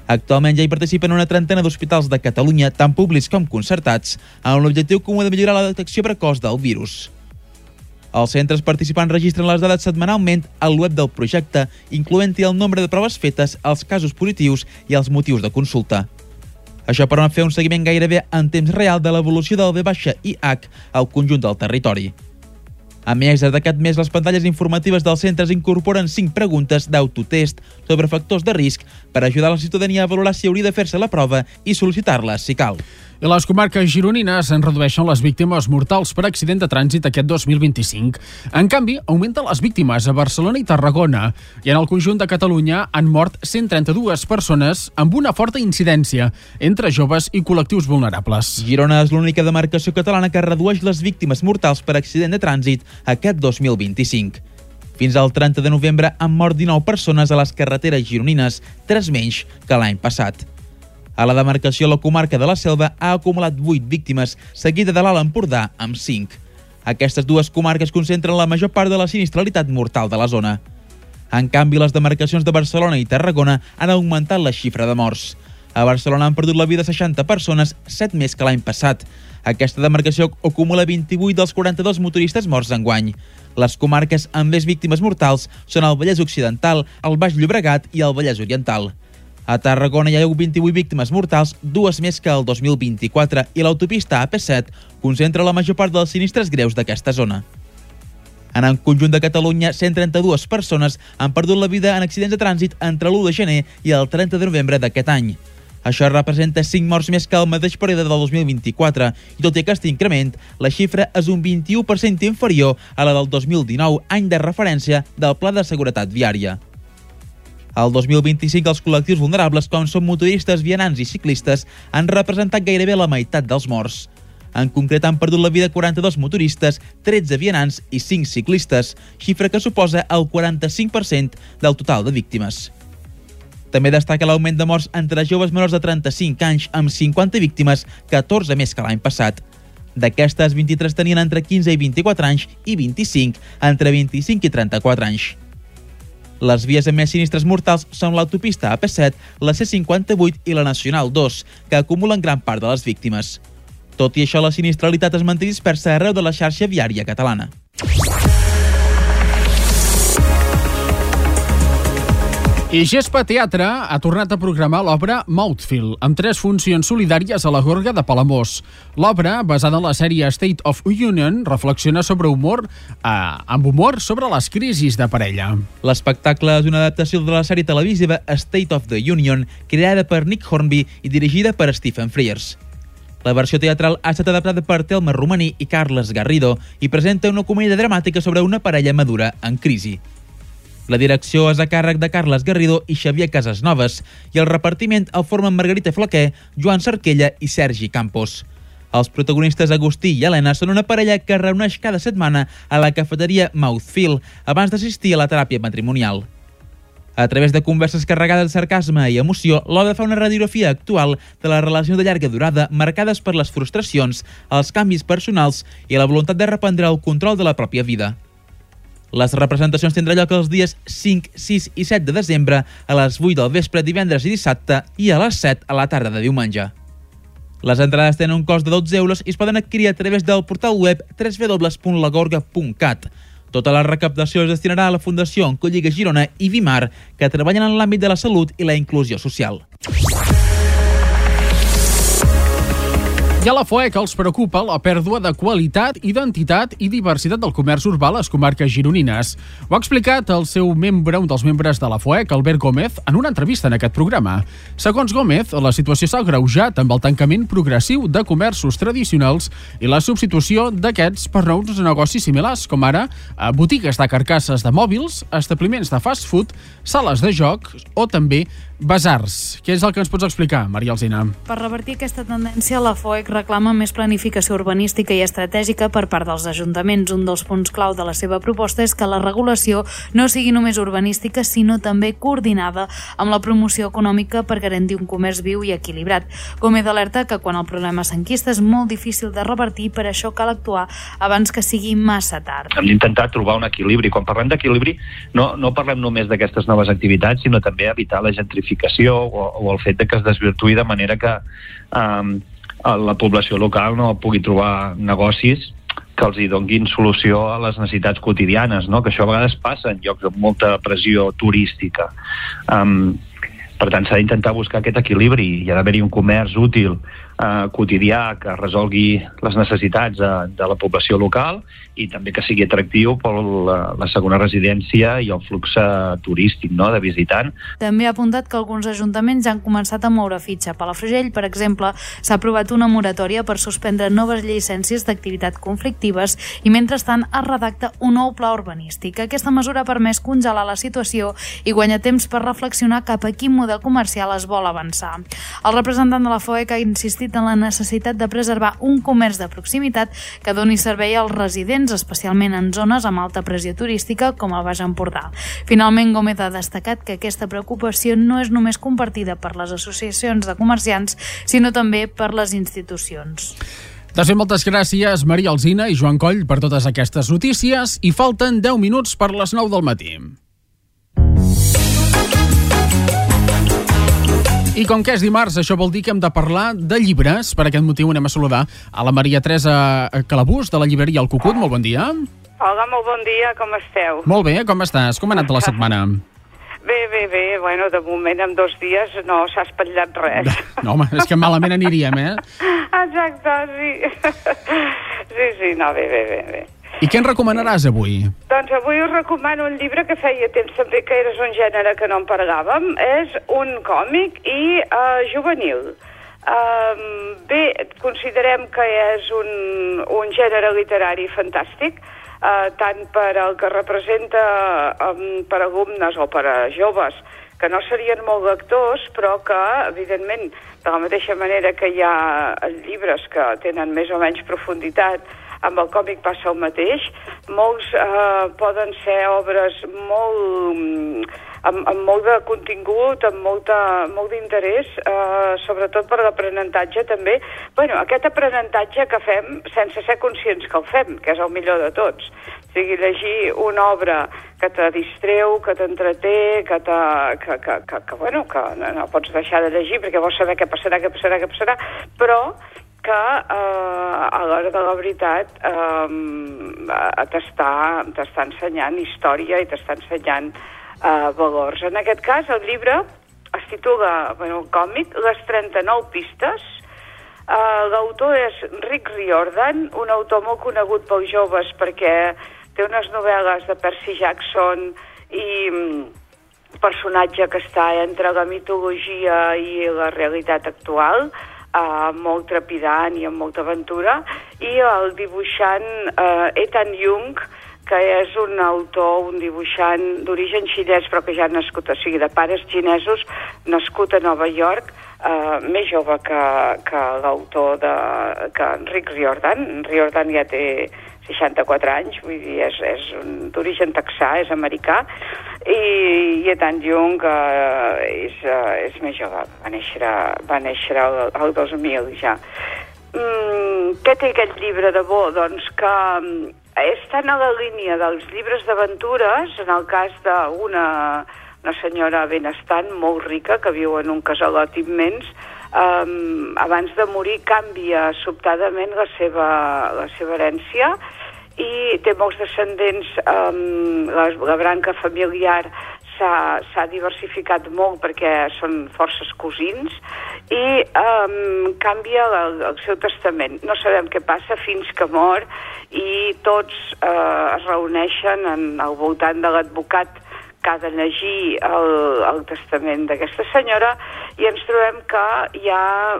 Actualment ja hi participen una trentena d'hospitals de Catalunya, tant públics com concertats, amb l'objectiu comú de millorar la detecció precoç del virus. Els centres participants registren les dades setmanalment al web del projecte, incloent-hi el nombre de proves fetes, els casos positius i els motius de consulta. Això permet fer un seguiment gairebé en temps real de l'evolució del VIH al conjunt del territori. A més, des d'aquest mes, les pantalles informatives dels centres incorporen 5 preguntes d'autotest sobre factors de risc per ajudar la ciutadania a valorar si hauria de fer-se la prova i sol·licitar-la, si cal. I les comarques gironines en redueixen les víctimes mortals per accident de trànsit aquest 2025. En canvi, augmenten les víctimes a Barcelona i Tarragona. I en el conjunt de Catalunya han mort 132 persones amb una forta incidència entre joves i col·lectius vulnerables. Girona és l'única demarcació catalana que redueix les víctimes mortals per accident de trànsit aquest 2025. Fins al 30 de novembre han mort 19 persones a les carreteres gironines, 3 menys que l'any passat. A la demarcació, la comarca de la Selva ha acumulat 8 víctimes, seguida de l'Alt Empordà amb 5. Aquestes dues comarques concentren la major part de la sinistralitat mortal de la zona. En canvi, les demarcacions de Barcelona i Tarragona han augmentat la xifra de morts. A Barcelona han perdut la vida 60 persones, 7 més que l'any passat. Aquesta demarcació acumula 28 dels 42 motoristes morts enguany. Les comarques amb més víctimes mortals són el Vallès Occidental, el Baix Llobregat i el Vallès Oriental. A Tarragona hi ha 28 víctimes mortals, 2 més que el 2024, i l'autopista AP7 concentra la major part dels sinistres greus d'aquesta zona. En el conjunt de Catalunya, 132 persones han perdut la vida en accidents de trànsit entre l'1 de gener i el 30 de novembre d'aquest any. Això representa 5 morts més que el mateix període del 2024, i tot i aquest increment, la xifra és un 21% inferior a la del 2019, any de referència del Pla de Seguretat Viària. Al 2025, els col·lectius vulnerables, com són motoristes, vianants i ciclistes, han representat gairebé la meitat dels morts. En concret, han perdut la vida 42 motoristes, 13 vianants i 5 ciclistes, xifra que suposa el 45% del total de víctimes. També destaca l'augment de morts entre joves menors de 35 anys, amb 50 víctimes, 14 més que l'any passat. D'aquestes, 23 tenien entre 15 i 24 anys i 25 entre 25 i 34 anys. Les vies amb més sinistres mortals són l'autopista AP7, la C58 i la Nacional 2, que acumulen gran part de les víctimes. Tot i això, la sinistralitat es manté dispersa arreu de la xarxa viària catalana. I Gespa Teatre ha tornat a programar l'obra Mouthfeel, amb 3 funcions solidàries a la Gorga de Palamós. L'obra, basada en la sèrie State of Union, reflexiona sobre amb humor sobre les crisis de parella. L'espectacle és una adaptació de la sèrie televisiva State of the Union, creada per Nick Hornby i dirigida per Stephen Frears. La versió teatral ha estat adaptada per Telma Romaní i Carles Garrido i presenta una comèdia dramàtica sobre una parella madura en crisi. La direcció és a càrrec de Carles Garrido i Xavier Casasnoves i el repartiment el formen Margarita Flaquer, Joan Cerquella i Sergi Campos. Els protagonistes Agustí i Helena són una parella que es reuneix cada setmana a la cafeteria Mouthfeel abans d'assistir a la teràpia matrimonial. A través de converses carregades de sarcasme i emoció, l'obra fa una radiografia actual de les relacions de llarga durada marcades per les frustracions, els canvis personals i la voluntat de reprendre el control de la pròpia vida. Les representacions tindran lloc els dies 5, 6 i 7 de desembre a les 8 del vespre divendres i dissabte i a les 7 a la tarda de diumenge. Les entrades tenen un cost de 12 euros i es poden adquirir a través del portal web www.lagorga.cat. Tota la recaptació es destinarà a la Fundació Oncolliga Girona i Vimar, que treballen en l'àmbit de la salut i la inclusió social. I a la FOEC els preocupa la pèrdua de qualitat, identitat i diversitat del comerç urbà a les comarques gironines. Ho ha explicat un dels membres de la FOEC, Albert Gómez, en una entrevista en aquest programa. Segons Gómez, la situació s'ha agreujat amb el tancament progressiu de comerços tradicionals i la substitució d'aquests per nous negocis similars, com ara botigues de carcasses de mòbils, establiments de fast food, sales de joc o també basars. Què és el que ens pots explicar, Maria Alsina? Per revertir aquesta tendència, la FOEC reclama més planificació urbanística i estratègica per part dels ajuntaments. Un dels punts clau de la seva proposta és que la regulació no sigui només urbanística, sinó també coordinada amb la promoció econòmica per garantir un comerç viu i equilibrat. Gómez alerta que quan el problema s'enquista és molt difícil de revertir, per això cal actuar abans que sigui massa tard. Hem d'intentar trobar un equilibri. Quan parlem d'equilibri, no parlem només d'aquestes noves activitats, sinó també evitar la gentrificació gentrificació o el fet de que es desvirtuï de manera que la població local no pugui trobar negocis que els hi donguin solució a les necessitats quotidianes, no? Que això a vegades passa en llocs amb molta pressió turística. Per tant, s'ha d'intentar buscar aquest equilibri. Hi ha d'haver-hi un comerç útil, quotidià, que resolgui les necessitats de la població local i també que sigui atractiu per la segona residència i el flux turístic, no?, de visitant. També ha apuntat que alguns ajuntaments han començat a moure fitxa. A Palafrugell, per exemple, s'ha aprovat una moratòria per suspendre noves llicències d'activitat conflictives i, mentrestant, es redacta un nou pla urbanístic. Aquesta mesura ha permès congelar la situació i guanyar temps per reflexionar cap a quin model comercial es vol avançar. El representant de la FOEC ha insistit en la necessitat de preservar un comerç de proximitat que doni servei als residents, especialment en zones amb alta pressió turística com el Baix Empordà. Finalment, Gómez ha destacat que aquesta preocupació no és només compartida per les associacions de comerciants, sinó també per les institucions. Doncs bé, moltes gràcies, Maria Alsina i Joan Coll, per totes aquestes notícies, i falten 10 minuts per les 9 del matí. I com que és dimarts, això vol dir que hem de parlar de llibres. Per aquest motiu anem a saludar a la Maria Teresa Calabús, de la llibreria El Cucut. Molt bon dia. Hola, molt bon dia, com esteu? Molt bé, com estàs? Com ha anat la setmana? Bé, bueno, de moment en 2 dies no s'ha espatllat res. No, home, és que malament aniríem, Exacte, sí. Sí, no, bé. I què ens recomanaràs avui? Doncs avui us recomano un llibre que feia temps també que era un gènere que no en parlàvem. És un còmic i juvenil. Bé, considerem que és un gènere literari fantàstic, tant per al que representa per alumnes o per a joves que no serien molt lectors, però que, evidentment, de la mateixa manera que hi ha llibres que tenen més o menys profunditat, amb el còmic passa el mateix. Molts poden ser obres amb molt de contingut, amb molt d'interès, sobretot per l'aprenentatge també. Bueno, aquest aprenentatge que fem sense ser conscients que el fem, que és el millor de tots. O sigui, llegir una obra que te distreu, que t'entreté, que no pots deixar de llegir perquè vols saber què passarà, però que a l'hora de la veritat t'està ensenyant història i t'està ensenyant valors. En aquest cas, el llibre es titula, el còmic, Les 39 pistes. L'autor és Rick Riordan, un autor molt conegut pels joves perquè té unes novel·les de Percy Jackson i personatge que està entre la mitologia i la realitat actual, molt trepidant i amb molta aventura, i el dibuixant Ethan Young, que és un autor, un dibuixant d'origen xinès, però que ja ha nascut, o sigui, de pares xinesos, nascut a Nova York, més jove que l'autor que Rick Riordan. Riordan ja té 64 anys, vull dir, és d'origen texà, és americà, i Ethan Young és més jove, va néixer el 2000 ja. Què té aquest llibre de bo? Doncs que és tan a la línia dels llibres d'aventures, en el cas d'una senyora benestant, molt rica, que viu en un casalot immens. Abans de morir canvia sobtadament la seva herència i té molts descendents. La branca familiar s'ha diversificat molt perquè són forces cosins i canvia el seu testament. No sabem què passa fins que mor i tots es reuneixen al voltant de l'advocat que ha de llegir el testament d'aquesta senyora i ens trobem que hi ha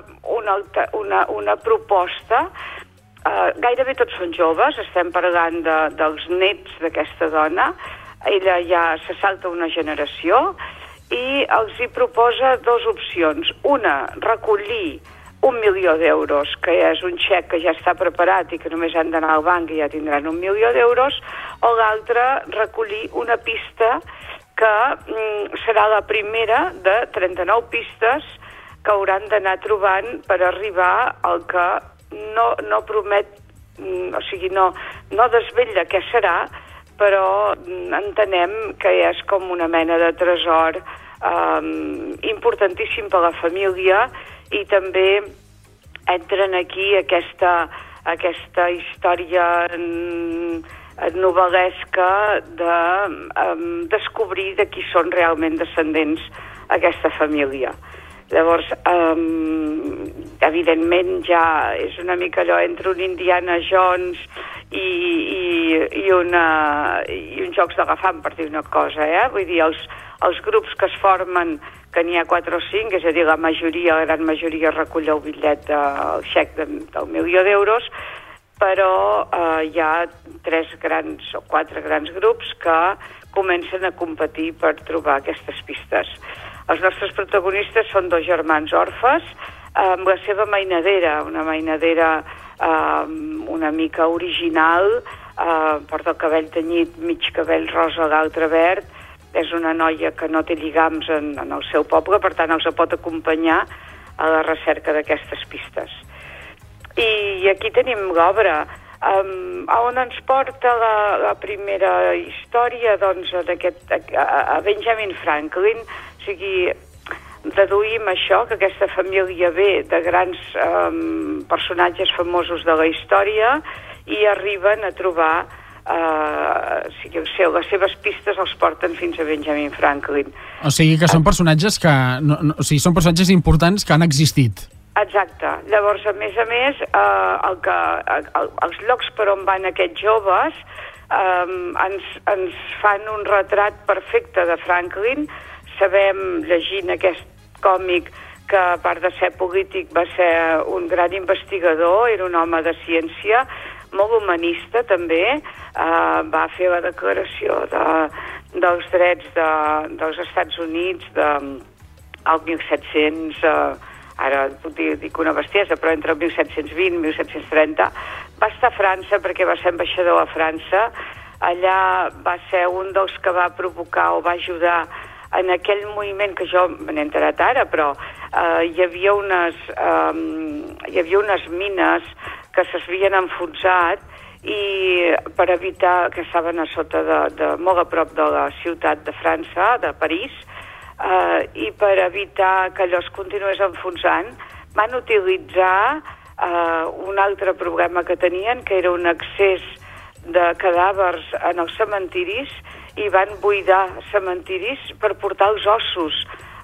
una proposta. Gairebé tots són joves, estem parlant dels nets d'aquesta dona. Ella ja se salta una generació i els hi proposa 2 opcions. Una, recollir 1 milió d'euros, que és un xec que ja està preparat i que només han d'anar al banc i ja tindran 1 milió d'euros, o l'altra, recollir una pista que serà la primera de 39 pistes que hauran d'anar trobant per arribar al que no promet, o sigui, no desvetlla què serà, però entenem que és com una mena de tresor importantíssim per a la família, i també entren aquí aquesta història novel·lesca de descobrir de qui són realment descendents aquesta família. Llavors, evidentment ja és una mica allò entre un Indiana Jones i un Jocs d'Agafant, per dir una cosa, Vull dir, els grups que es formen, que n'hi ha 4 o 5, és a dir, la gran majoria recull el bitllet del xec del 1.000.000 d'euros, però hi ha 3 o 4 grans grups que comencen a competir per trobar aquestes pistes. Els nostres protagonistes són 2 germans orfes, amb la seva mainadera, una mainadera una mica original, porta el cabell tenyit, mig cabell rosa, l'altre verd, és una noia que no té lligams en el seu poble, per tant els pot acompanyar a la recerca d'aquestes pistes. I aquí tenim l'obra. A on ens porta la primera història? Doncs a Benjamin Franklin. O sigui, deduïm això, que aquesta família ve de grans personatges famosos de la història i arriben a trobar les seves pistes els porten fins a Benjamin Franklin. O sigui que són personatges són personatges importants que han existit. Exacte. Llavors, a més, els llocs per on van aquests joves ens fan un retrat perfecte de Franklin. Sabem, llegint aquest còmic, que a part de ser polític va ser un gran investigador, era un home de ciència, molt humanista també, va fer la declaració dels drets dels Estats Units al 1700, ara dic una bestiesa, però entre el 1720 i 1730, va estar a França perquè va ser ambaixador a França. Allà va ser un dels que va provocar o va ajudar en aquell moviment que jo me n'he enterat ara, però hi havia unes mines que s'havien enfonsat i per evitar, que estaven a sota molt a prop de la ciutat de França, de París, i per evitar que allò es continués enfonsant, van utilitzar un altre problema que tenien, que era un excés de cadàvers en els cementiris, i van buidar cementiris per portar els ossos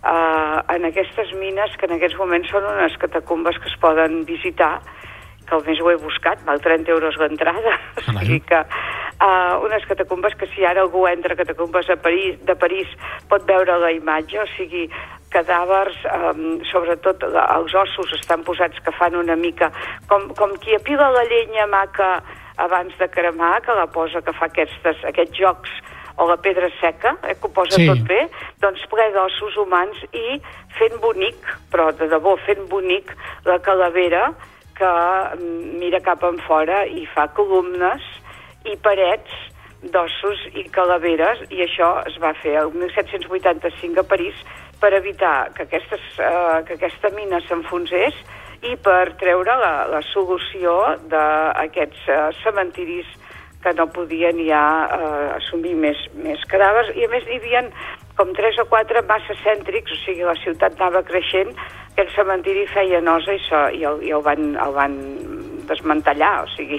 en aquestes mines, que en aquests moments són unes catacumbes que es poden visitar, que almenys ho he buscat, val 30 euros l'entrada. O sigui que unes catacumbes que si ara algú entra a catacumbes de París pot veure la imatge, o sigui, cadàvers, sobretot els ossos estan posats que fan una mica com qui apila la llenya maca abans de cremar, que la posa, que fa aquests jocs, o la pedra seca, que ho posa tot bé, doncs ple d'ossos humans i fent bonic, però de debò fent bonic, la calavera que mira cap en fora i fa columnes i parets d'ossos i calaveres, i això es va fer el 1785 a París per evitar que aquesta mina s'enfonsés i per treure la solució d'aquests cementiris que no podien ja assumir més cadàvers, i a més hi havia com 3 o 4 massa cèntrics, o sigui, la ciutat anava creixent, que el cementiri feia nosa i el van desmantellar, o sigui.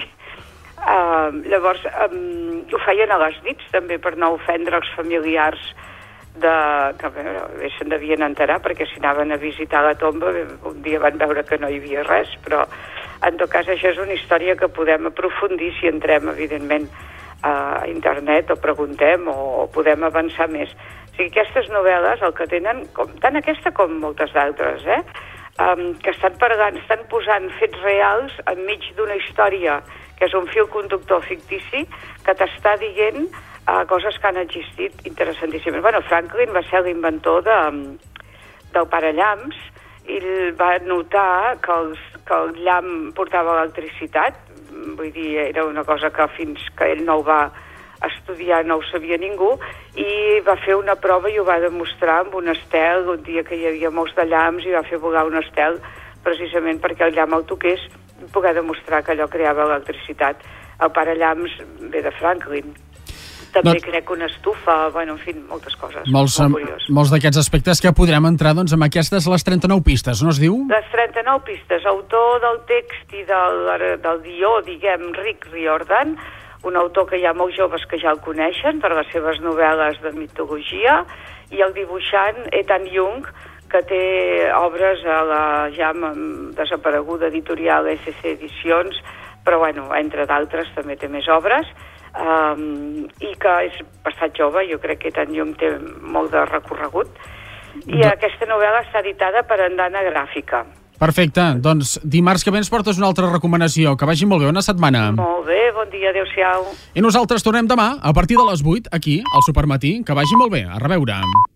Llavors, ho feien a les nits també per no ofendre els familiars que bé se'n devien enterar, perquè si anaven a visitar la tomba un dia van veure que no hi havia res, però en tot cas això és una història que podem aprofundir si entrem evidentment a internet o preguntem o podem avançar més. O sigui, aquestes novel·les el que tenen, tant aquesta com moltes d'altres, que estan posant fets reals enmig d'una història que és un fil conductor fictici que t'està dient coses que han existit interessantíssimes. Bueno, Franklin va ser l'inventor del parallamps i va notar que el llamp portava electricitat, vull dir, era una cosa que fins que ell no ho va estudiar no ho sabia ningú, i va fer una prova i ho va demostrar amb un estel, un dia que hi havia molts de llamps, i va fer volar un estel precisament perquè el llamp el toqués i poder demostrar que allò creava electricitat. El parallamps ve de Franklin. També crec una estufa, bueno, en fi, moltes coses. Molts d'aquests aspectes que podrem entrar doncs, amb aquestes, les 39 pistes, no es diu? Les 39 pistes. Autor del text i del guió, diguem, Rick Riordan, un autor que hi ha molts joves que ja el coneixen per les seves novel·les de mitologia, i el dibuixant Ethan Young, que té obres a la ja desapareguda editorial SC Edicions, però, bueno, entre d'altres també té més obres, i que és bastant jove. Jo crec que Ethan Young té molt de recorregut, i aquesta novel·la està editada per Andana Gràfica. Perfecte, doncs dimarts que ve ens portes una altra recomanació. Que vagi molt bé, bona setmana. Molt bé, bon dia, adéu-siau. I nosaltres tornem demà a partir de les 8 aquí al Supermatí. Que vagi molt bé, a reveure.